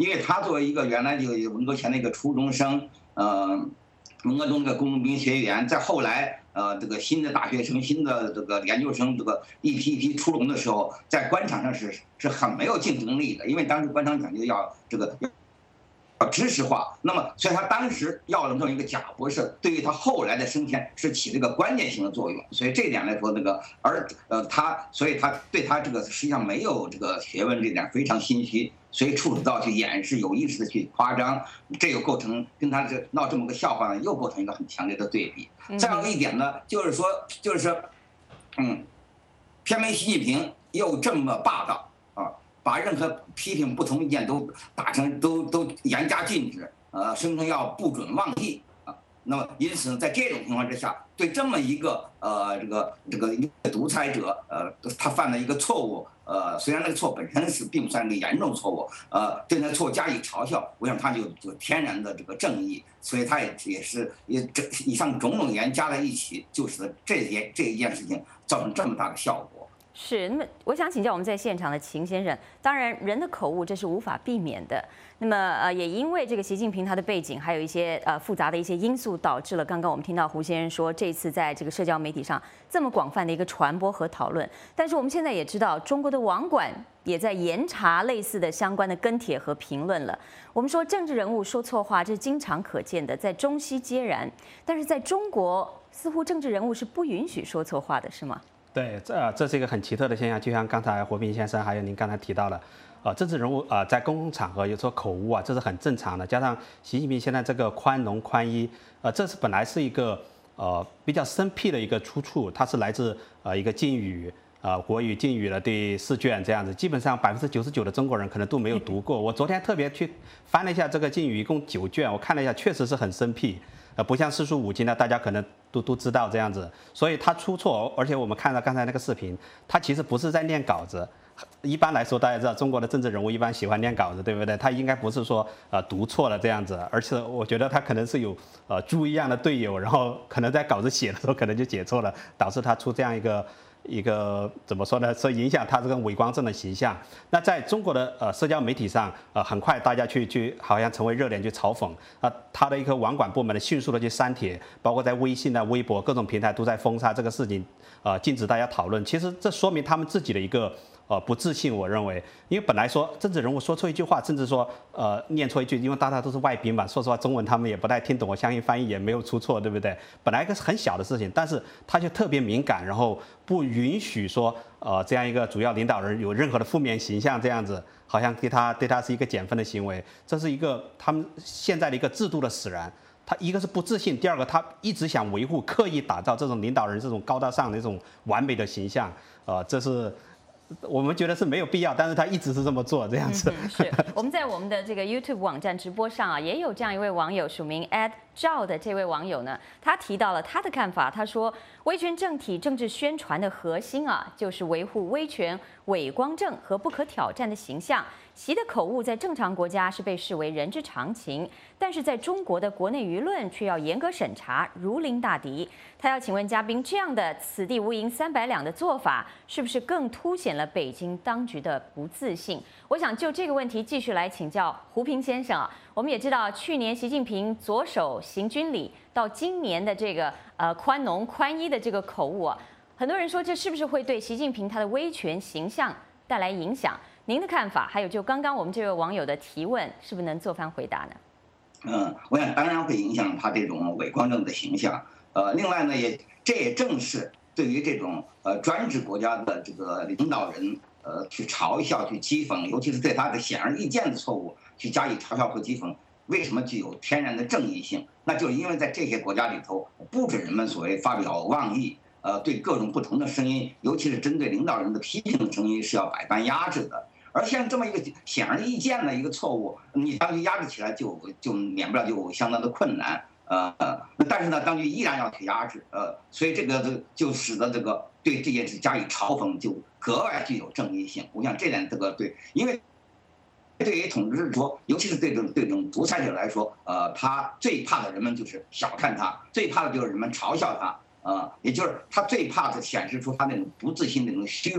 因为他作为一个原来就文革前的一个初中生，呃，文革中的工农兵学员，在后来。呃，这个新的大学生、新的这个研究生，这个一批一批出笼的时候，在官场上是是很没有竞争力的，因为当时官场讲究要这个要知识化。那么，所以他当时要了这么一个假博士，对于他后来的升迁是起了一个关键性的作用。所以这一点来说，那个而呃他，所以他对他这个实际上没有这个学问这点非常心虚。所以处处道去掩饰，有意识的去夸张，这又构成跟他这闹这么个笑话呢，又构成一个很强烈的对比。再有一点呢，就是说，就是说，嗯，偏偏习近平又这么霸道啊，把任何批评不同意见都打成都都严加禁止，呃，声称要不准妄议啊。那么因此呢，在这种情况之下，对这么一个呃这个这个一个独裁者，呃，他犯了一个错误。呃，虽然那个错本身是并不算一个严重错误，呃，对那错加以嘲笑，我想他就有天然的这个正义，所以他也也是也这以上种种原因加在一起，就使得这件这一件事情造成这么大的效果。 是，那么我想请教我们在现场的秦先生，当然人的口误这是无法避免的。那么呃，也因为这个习近平他的背景，还有一些呃复杂的一些因素，导致了刚刚我们听到胡先生说，这次在这个社交媒体上这么广泛的一个传播和讨论。但是我们现在也知道，中国的网管也在严查类似的相关的跟帖和评论了。我们说政治人物说错话，这是经常可见的，在中西皆然。但是在中国，似乎政治人物是不允许说错话的，是吗？ 对，这这是一个很奇特的现象，就像刚才胡平先生还有您刚才提到的，呃，政治人物啊、呃、在公共场合有时候口误啊，这是很正常的。加上习近平现在这个宽农宽医，呃，这是本来是一个呃比较生僻的一个出处，它是来自呃一个禁语。呃，国语禁语的第四卷这样子，基本上百分之九十九的中国人可能都没有读过。我昨天特别去翻了一下这个禁语，一共九卷，我看了一下，确实是很生僻。呃，不像四书五经呢，大家可能都都知道这样子，所以他出错，而且我们看到刚才那个视频，他其实不是在念稿子。一般来说，大家知道中国的政治人物一般喜欢念稿子，对不对？他应该不是说呃读错了这样子，而且我觉得他可能是有呃猪一样的队友，然后可能在稿子写的时候可能就写错了，导致他出这样一个。一个怎么说呢？所以影响他这个伪光正的形象。那在中国的呃社交媒体上，呃，很快大家去去好像成为热点去嘲讽啊，他的一个网管部门的迅速的去删帖，包括在微信啊、微博各种平台都在封杀这个事情，呃，禁止大家讨论。其实这说明他们自己的一个。呃，不自信，我认为，因为本来说政治人物说错一句话，甚至说呃念错一句，因为大家都是外宾嘛，说实话中文他们也不太听懂，我相信翻译也没有出错，对不对？本来一个很小的事情，但是他就特别敏感，然后不允许说呃这样一个主要领导人有任何的负面形象，这样子好像对他对他是一个减分的行为，这是一个他们现在的一个制度的使然。他一个是不自信，第二个他一直想维护、刻意打造这种领导人这种高大上的这种完美的形象，呃，这是。我们觉得是没有必要，但是他一直是这么做，这样子。 嗯、是我们在我们的这个 YouTube 网站直播上啊，也有这样一位网友，署名 at 赵的这位网友呢，他提到了他的看法。他说，威权政体政治宣传的核心啊，就是维护威权、伪光正和不可挑战的形象。习的口误在正常国家是被视为人之常情，但是在中国的国内舆论却要严格审查，如临大敌。他要请问嘉宾，这样的此地无银三百两的做法，是不是更凸显了北京当局的不自信？我想就这个问题继续来请教胡平先生啊。我们也知道，去年习近平左手行军礼，到今年的这个呃宽农宽医的这个口误啊，很多人说这是不是会对习近平他的威权形象带来影响？您的看法，还有就刚刚我们这位网友的提问，是不是能做番回答呢？ 嗯，我想当然会影响他这种伪光正的形象。呃，另外呢，也这也正是对于这种呃专制国家的这个领导人，呃，去嘲笑、去讥讽，尤其是对他的显而易见的错误去加以嘲笑和讥讽，为什么具有天然的正义性？那就是因为在这些国家里头，不准人们所谓发表妄议，呃，对各种不同的声音，尤其是针对领导人的批评的声音，是要百般压制的。而像这么一个显而易见的一个错误，你当局压制起来就就免不了就相当的困难，呃，但是呢，当局依然要去压制，呃，所以这个就使得这个对这件事加以嘲讽就格外具有正义性。我想这点这个对，因为对于统治者说，尤其是对这种对这种独裁者来说，呃，他最怕的人们就是小看他，最怕的就是人们嘲笑他。呃，也就是他最怕的显示出他那种不自信、那种虚弱，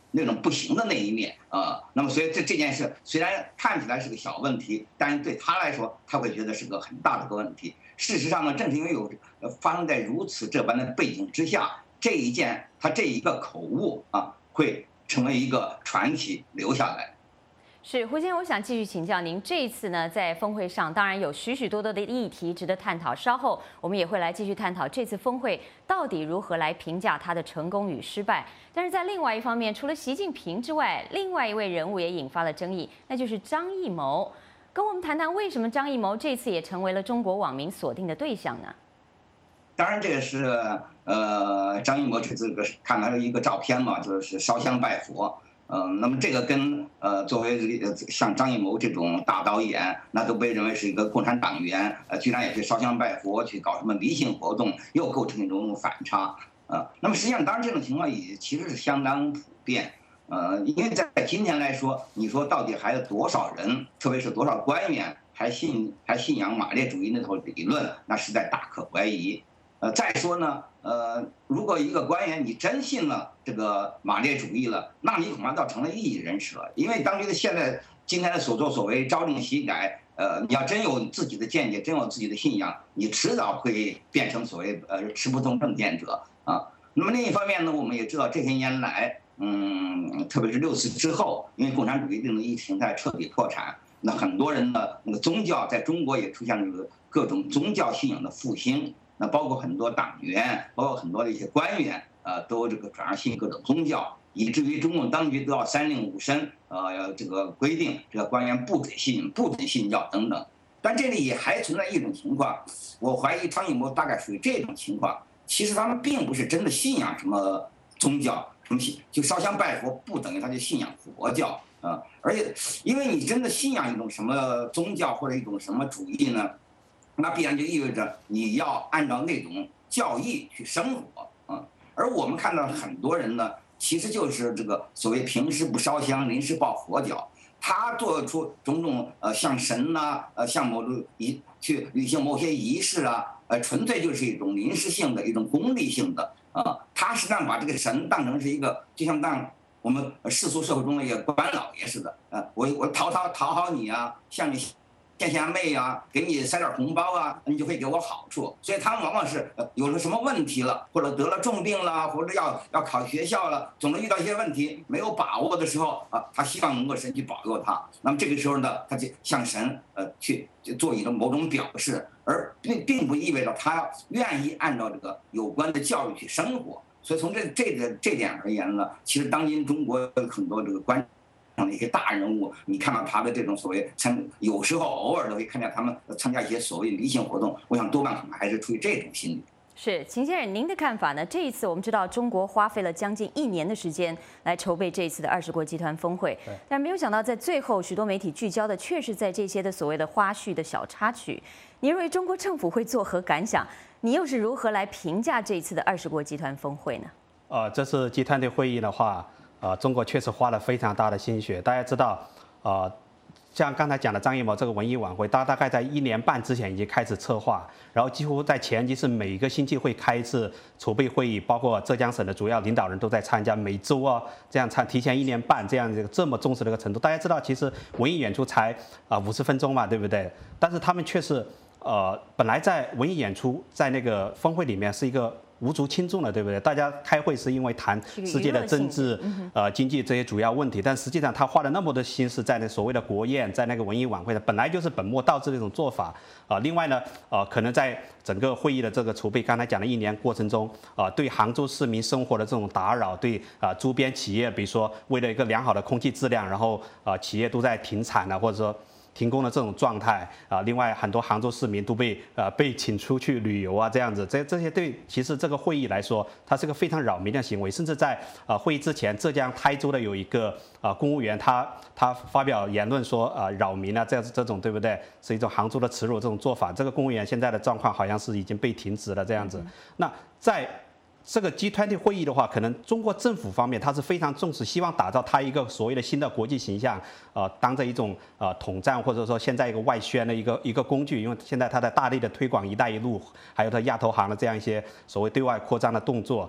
那种不行的那一面啊、呃。那么所以这这件事虽然看起来是个小问题，但是对他来说，他会觉得是个很大的个问题。事实上呢，正是因为有呃发生在如此这般的背景之下，这一件他这一个口误啊，会成为一个传奇留下来。 是胡先生，我想继续请教您，这一次呢，在峰会上当然有许许多多的议题值得探讨，稍后我们也会来继续探讨这次峰会到底如何来评价它的成功与失败。但是在另外一方面，除了习近平之外，另外一位人物也引发了争议，那就是张艺谋。跟我们谈谈为什么张艺谋这次也成为了中国网民锁定的对象呢？ 当然，这个是呃张艺谋这次个看到一个照片嘛，就是烧香拜佛。嗯、呃，那么这个跟呃作为像张艺谋这种大导演，那都被认为是一个共产党员，呃，居然也去烧香拜佛，去搞什么迷信活动，又构成一种反差。呃，那么实际上，当然这种情况也其实是相当普遍。呃，因为在今天来说，你说到底还有多少人，特别是多少官员还信还信仰马列主义那套理论，那实在大可怀疑。呃，再说呢，呃，如果一个官员你真信了这个马列主义了，那你恐怕倒成了异议人士了。因为当局的现在今天的所作所为，朝令夕改，呃，你要真有自己的见解，真有自己的信仰，你迟早会变成所谓呃持不同政见者啊。那么另一方面呢，我们也知道这些年来，嗯，特别是六四之后，因为共产主义这种意识形态彻底破产，那很多人呢，那个宗教在中国也出现了这个各种宗教信仰的复兴。那包括很多党员，包括很多的一些官员，呃，都这个转而信各种宗教，以至于中共当局都要三令五申，呃，这个规定这个官员不准信、不准信教等等。但这里也还存在一种情况，我怀疑张艺谋大概属于这种情况。其实他们并不是真的信仰什么宗教，什么信就烧香拜佛，不等于他就信仰佛教啊、呃。而且，因为你真的信仰一种什么宗教或者一种什么主义呢？那必然就意味着你要按照那种教义去生活啊，而我们看到很多人呢，其实就是这个所谓平时不烧香，临时抱佛脚，他做出种种呃向神呐、啊，呃向某种仪去履行某些仪式啊，呃纯粹就是一种临时性的一种功利性的啊，他实际上把这个神当成是一个，就像当我们世俗社会中的一个官老爷似的，呃，我我讨讨讨好你啊，向你献献媚啊，给你塞点红包啊，你就会给我好处。所以他们往往是有了什么问题了，或者得了重病了，或者要要考学校了，总能遇到一些问题没有把握的时候啊，他希望能够神去保佑他。那么这个时候呢，他就向神呃去做一种某种表示，而并并不意味着他愿意按照这个有关的教育去生活。所以从这这个这点而言呢，其实当今中国有很多这个官的一些大人物，你看到他的这种所谓参，有时候偶尔都会看见他们参加一些所谓迷信活动，我想多半可能还是出于这种心理。 是秦先生，您的看法呢？这一次我们知道中国花费了将近一年的时间来筹备这一次的二十国集团峰会，但没有想到在最后，许多媒体聚焦的却是在这些的所谓的花絮的小插曲。你认为中国政府会作何感想？你又是如何来评价这一次的二十国集团峰会呢？ 呃，这次集团的会议的话。呃，中国确实花了非常大的心血。大家知道，呃，像刚才讲的张艺谋这个文艺晚会，他大概在一年半之前已经开始策划，然后几乎在前期是每个星期会开一次筹备会议，包括浙江省的主要领导人都在参加，每周啊这样参提前一年半这样这个这么重视的一个程度。大家知道，其实文艺演出才啊五十分钟嘛，对不对？但是他们却是呃，本来在文艺演出在那个峰会里面是一个无足轻重的，对不对？大家开会是因为谈世界的政治、呃经济这些主要问题，但实际上他花了那么多心思在那所谓的国宴，在那个文艺晚会的，本来就是本末倒置的一种做法啊、呃。另外呢，呃，可能在整个会议的这个筹备，刚才讲的一年过程中，啊、呃，对杭州市民生活的这种打扰，对啊、呃、周边企业，比如说为了一个良好的空气质量，然后啊、呃、企业都在停产了，或者说停工的这种状态啊，另外很多杭州市民都被呃被请出去旅游啊，这样子，这这些对其实这个会议来说，它是个非常扰民的行为。甚至在啊、呃、会议之前，浙江台州的有一个啊、呃、公务员，他他发表言论说啊、呃、扰民啊，这样这种对不对？是一种杭州的耻辱这种做法。这个公务员现在的状况好像是已经被停职了这样子。那在这个 G二十 会议的话，可能中国政府方面它是非常重视，希望打造它一个所谓的新的国际形象，呃，当着一种呃统战或者说现在一个外宣的一个一个工具，因为现在它在大力的推广“一带一路”，还有它亚投行的这样一些所谓对外扩张的动作。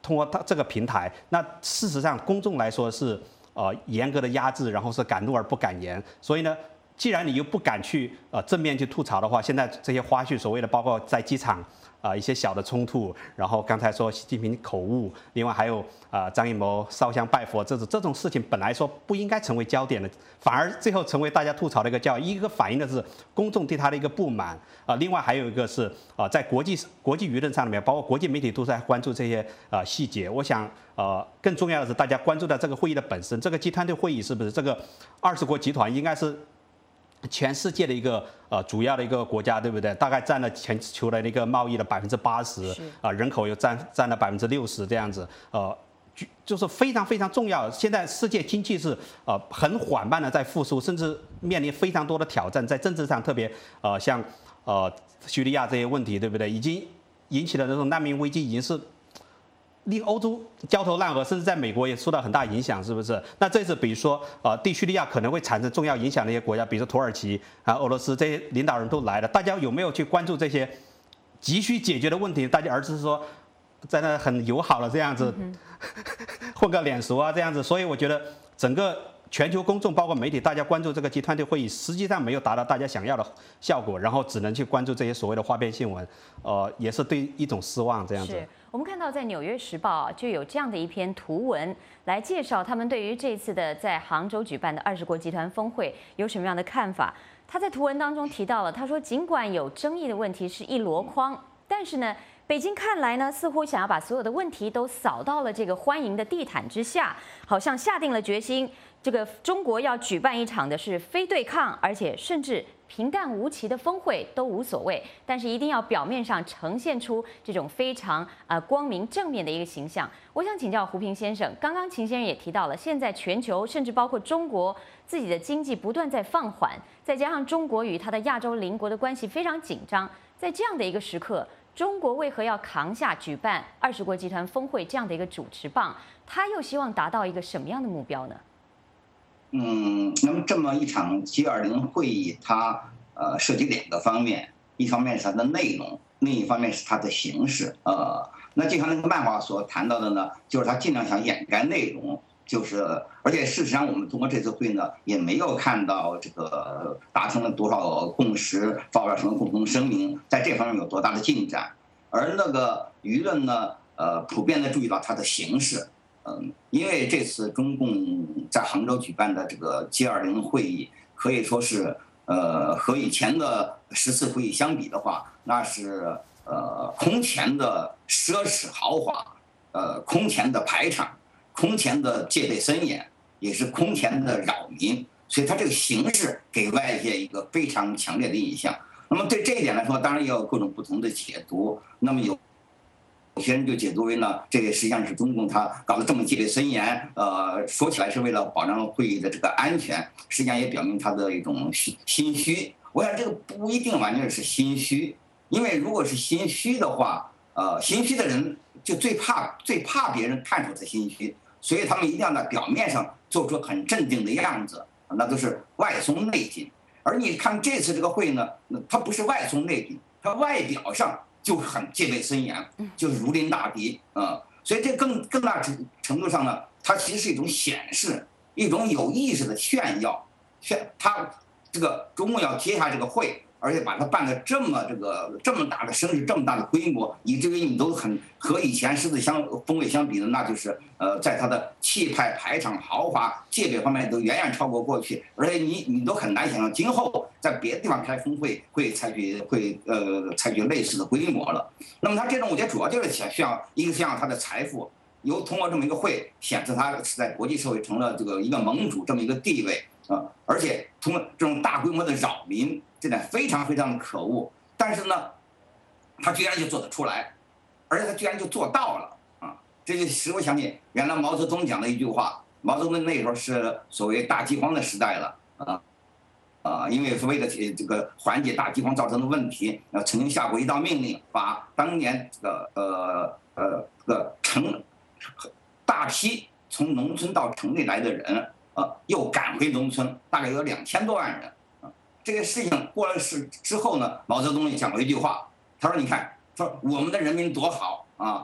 通过它这个平台，那事实上公众来说是呃严格的压制，然后是敢怒而不敢言。所以呢，既然你又不敢去呃正面去吐槽的话，现在这些花絮所谓的包括在机场啊、呃、一些小的冲突，然后刚才说习近平口误，另外还有啊、呃、张艺谋烧香拜佛这种这种事情，本来说不应该成为焦点的，反而最后成为大家吐槽的一个焦点。一个反映的是公众对他的一个不满啊、呃，另外还有一个是啊、呃、在国际国际舆论上面，包括国际媒体都在关注这些啊、呃、细节。我想呃更重要的是大家关注到这个会议的本身，这个集团队会议是不是这个二十国集团应该是全世界的一个呃主要的一个国家，对不对？大概占了全球的那个贸易的百分之八十，啊，人口又占占了百分之六十这样子，呃，就就是非常非常重要。现在世界经济是呃很缓慢的在复苏，甚至面临非常多的挑战，在政治上特别呃像呃叙利亚这些问题，对不对？已经引起的那种难民危机已经是令欧洲焦头烂额，甚至在美国也受到很大影响，是不是？那这次比如说，呃，对叙利亚可能会产生重要影响的一些国家，比如说土耳其啊、俄罗斯这些领导人都来了，大家有没有去关注这些急需解决的问题？大家而是说在那很友好的这样子、嗯、混个脸熟啊这样子，所以我觉得整个全球公众包括媒体，大家关注这个集团队会议，实际上没有达到大家想要的效果，然后只能去关注这些所谓的花边新闻，呃，也是对一种失望这样子。 是我们看到在《纽约时报》就有这样的一篇图文来介绍他们对于这次的在杭州举办的二十国集团峰会有什么样的看法。他在图文当中提到了，他说尽管有争议的问题是一箩筐，但是呢，北京看来呢，似乎想要把所有的问题都扫到了这个欢迎的地毯之下，好像下定了决心，这个中国要举办一场的是非对抗，而且甚至平淡无奇的峰会都无所谓，但是一定要表面上呈现出这种非常呃光明正面的一个形象。我想请教胡平先生，刚刚秦先生也提到了，现在全球甚至包括中国自己的经济不断在放缓，再加上中国与它的亚洲邻国的关系非常紧张，在这样的一个时刻，中国为何要扛下举办二十国集团峰会这样的一个主持棒？他又希望达到一个什么样的目标呢？ 嗯，那么这么一场 G 二十 会议，它呃涉及两个方面，一方面是它的内容，另一方面是它的形式。呃，那就像那个漫画所谈到的呢，就是他尽量想掩盖内容，就是而且事实上我们通过这次会呢，也没有看到这个达成了多少共识，发表什么共同声明，在这方面有多大的进展。而那个舆论呢，呃，普遍的注意到它的形式。嗯，因为这次中共在杭州举办的这个 G 二十 会议，可以说是呃和以前的十次会议相比的话，那是呃空前的奢侈豪华，呃空前的排场，空前的戒备森严，也是空前的扰民，所以它这个形式给外界一个非常强烈的印象。那么对这一点来说，当然也有各种不同的解读。那么有。有些人就解读为呢，这个实际上是中共他搞得这么戒备森严，呃，说起来是为了保障会议的这个安全，实际上也表明他的一种心虚。我想这个不一定完全是心虚，因为如果是心虚的话，呃，心虚的人就最怕最怕别人看出他心虚，所以他们一定要在表面上做出很镇定的样子，那都是外松内紧。而你看这次这个会呢，它不是外松内紧，它外表上就很戒备森严，就是如临大敌啊、呃，所以这更更大程程度上呢，它其实是一种显示，一种有意识的炫耀，炫它这个中共要接下这个会，而且把它办得这么这个这么大的声势，这么大的规模，以至于你都很和以前狮子相峰会相比的，那就是呃，在它的气派、排场、豪华、戒备方面都远远超过过去，而且你你都很难想象今后在别的地方开峰会会采取会呃采取类似的规模了。那么它这种我觉得主要就是想炫耀，一个炫耀它的财富，由通过这么一个会显示它是在国际社会成了这个一个盟主这么一个地位啊、呃，而且通过这种大规模的扰民。这点非常非常的可恶，但是呢，他居然就做得出来，而且他居然就做到了啊！这就使我想起原来毛泽东讲的一句话，毛泽东那时候是所谓大饥荒的时代了啊啊，因为为了这个缓解大饥荒造成的问题，呃，曾经下过一道命令，把当年这个呃呃这个城大批从农村到城里来的人，呃，又赶回农村，大概有两千多万人。这个事情过了事之后呢，毛泽东也讲过一句话，他说：“你看，说我们的人民多好啊，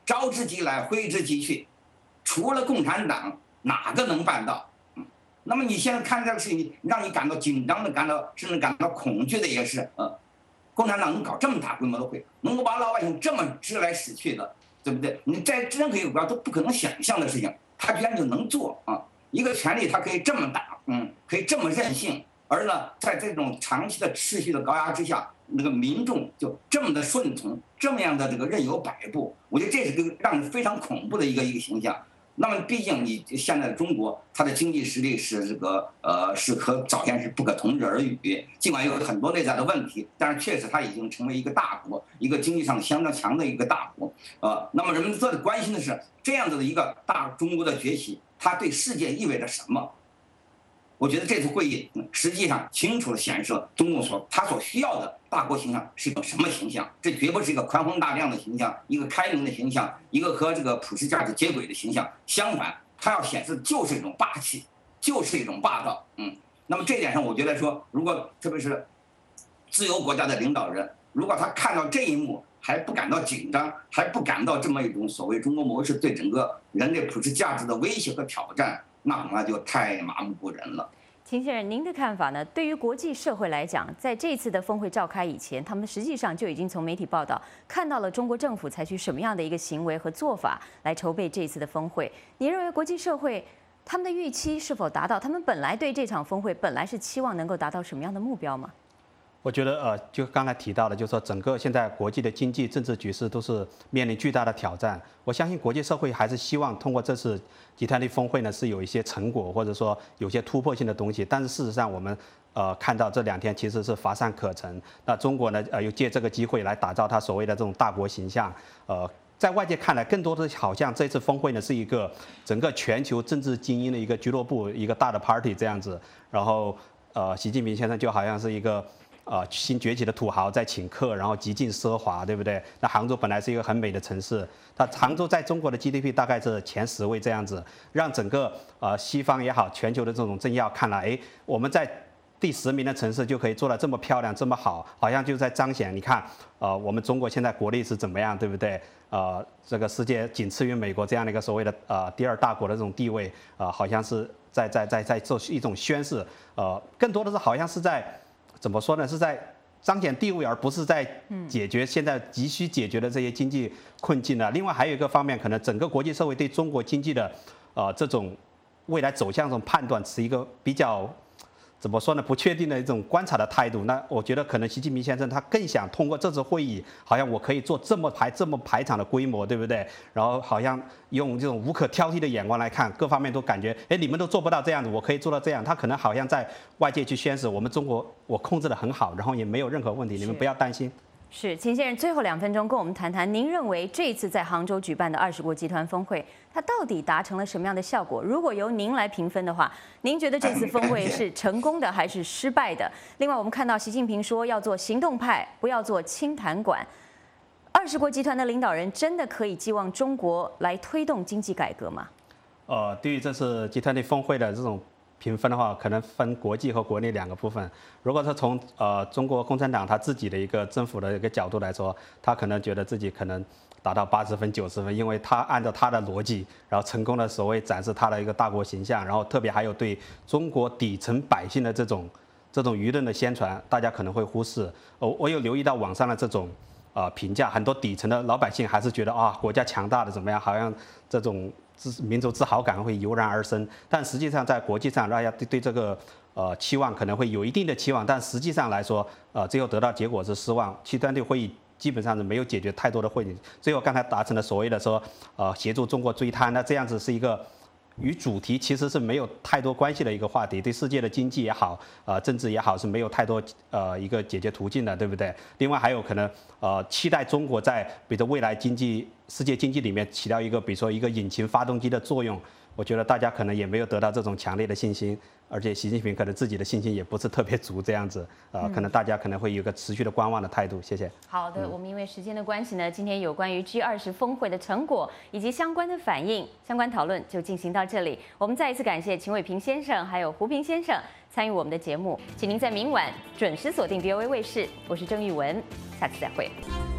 招之即来，挥之即去，除了共产党，哪个能办到？嗯，那么你现在看这个事情，让你感到紧张的、感到甚至感到恐惧的也是，呃，共产党能搞这么大规模的会，能够把老百姓这么支来使去的，对不对？你在任何一个国家都不可能想象的事情，他居然就能做啊！一个权力它可以这么大，嗯，可以这么任性，而呢，在这种长期的持续的高压之下，那个民众就这么的顺从，这么样的这个任由摆布，我觉得这是个让人非常恐怖的一个一个形象。那么，毕竟你现在中国，它的经济实力是这个呃，是和早先是不可同日而语。尽管有很多内在的问题，但是确实它已经成为一个大国，一个经济上相当强的一个大国。呃，那么人们最关心的是这样子的一个大中国的崛起，它对世界意味着什么？我觉得这次会议实际上清楚地显示了中共所他所需要的大国形象是一种什么形象。这绝不是一个宽宏大量的形象，一个开明的形象，一个和这个普世价值接轨的形象。相反，它要显示的就是一种霸气，就是一种霸道。嗯，那么这点上，我觉得说，如果特别是自由国家的领导人，如果他看到这一幕还不感到紧张，还不感到这么一种所谓中国模式对整个人类普世价值的威胁和挑战，那恐怕就太麻木不仁了。 秦先生，您的看法呢？对于国际社会来讲，在这次的峰会召开以前，他们实际上就已经从媒体报道看到了中国政府采取什么样的一个行为和做法来筹备这一次的峰会。你认为国际社会他们的预期是否达到？他们本来对这场峰会本来是期望能够达到什么样的目标吗？ 我觉得呃，就刚才提到的，就是说整个现在国际的经济政治局势都是面临巨大的挑战。我相信国际社会还是希望通过这次集团的峰会呢，是有一些成果，或者说有些突破性的东西。但是事实上，我们呃看到这两天其实是乏善可陈。那中国呢，呃，又借这个机会来打造它所谓的这种大国形象。呃，在外界看来，更多的好像这次峰会呢是一个整个全球政治精英的一个俱乐部，一个大的 party 这样子。然后呃，习近平先生就好像是一个。呃，新崛起的土豪在请客，然后极尽奢华，对不对？那杭州本来是一个很美的城市，它杭州在中国的 G D P 大概是前十位这样子，让整个呃西方也好，全球的这种政要看来，哎，我们在第十名的城市就可以做得这么漂亮，这么好，好像就在彰显，你看，呃，我们中国现在国力是怎么样，对不对？呃，这个世界仅次于美国这样的一个所谓的呃第二大国的这种地位，呃，好像是在在在在做一种宣示，呃，更多的是好像是在。怎么说呢？是在彰显地位，而不是在解决现在急需解决的这些经济困境呢。另外还有一个方面，可能整个国际社会对中国经济的，呃，这种未来走向这种判断持一个比较怎么说呢？不确定的一种观察的态度。那我觉得可能习近平先生他更想通过这次会议，好像我可以做这么排这么排场的规模，对不对？然后好像用这种无可挑剔的眼光来看，各方面都感觉，哎，你们都做不到这样子，我可以做到这样。他可能好像在外界去宣示，我们中国我控制得很好，然后也没有任何问题，你们不要担心。 是，秦先生，最后两分钟跟我们谈谈，您认为这次在杭州举办的二十国集团峰会，它到底达成了什么样的效果？如果由您来评分的话，您觉得这次峰会是成功的还是失败的？另外，我们看到习近平说要做行动派，不要做清谈馆。二十国集团的领导人真的可以寄望中国来推动经济改革吗？ 呃，对于这次集团的峰会的这种评分的话，可能分国际和国内两个部分。如果说从呃中国共产党他自己的一个政府的一个角度来说，他可能觉得自己可能达到八十分、九十分，因为他按照他的逻辑，然后成功的所谓展示他的一个大国形象，然后特别还有对中国底层百姓的这种这种舆论的宣传，大家可能会忽视。我我有留意到网上的这种呃评价，很多底层的老百姓还是觉得啊国家强大的怎么样，好像这种民族自豪感会油然而生。但实际上在国际上，大家对对这个呃期望可能会有一定的期望，但实际上来说，呃最后得到结果是失望。集团的会议基本上是没有解决太多的问题。最后刚才达成了所谓的说，呃协助中国追贪，那这样子是一个与主题其实是没有太多关系的一个话题，对世界的经济也好，呃政治也好是没有太多呃一个解决途径的，对不对？另外还有可能呃期待中国在比如说未来经济世界经济里面起到一个比如说一个引擎发动机的作用，我觉得大家可能也没有得到这种强烈的信心，而且习近平可能自己的信心也不是特别足，这样子，呃，可能大家可能会有个持续的观望的态度。谢谢。 好的，我们因为时间的关系呢，今天有关于 G 二十峰会的成果以及相关的反应、相关讨论就进行到这里。我们再一次感谢秦伟平先生还有胡平先生参与我们的节目，请您在明晚准时锁定 V O A 卫视，我是郑玉文，下次再会。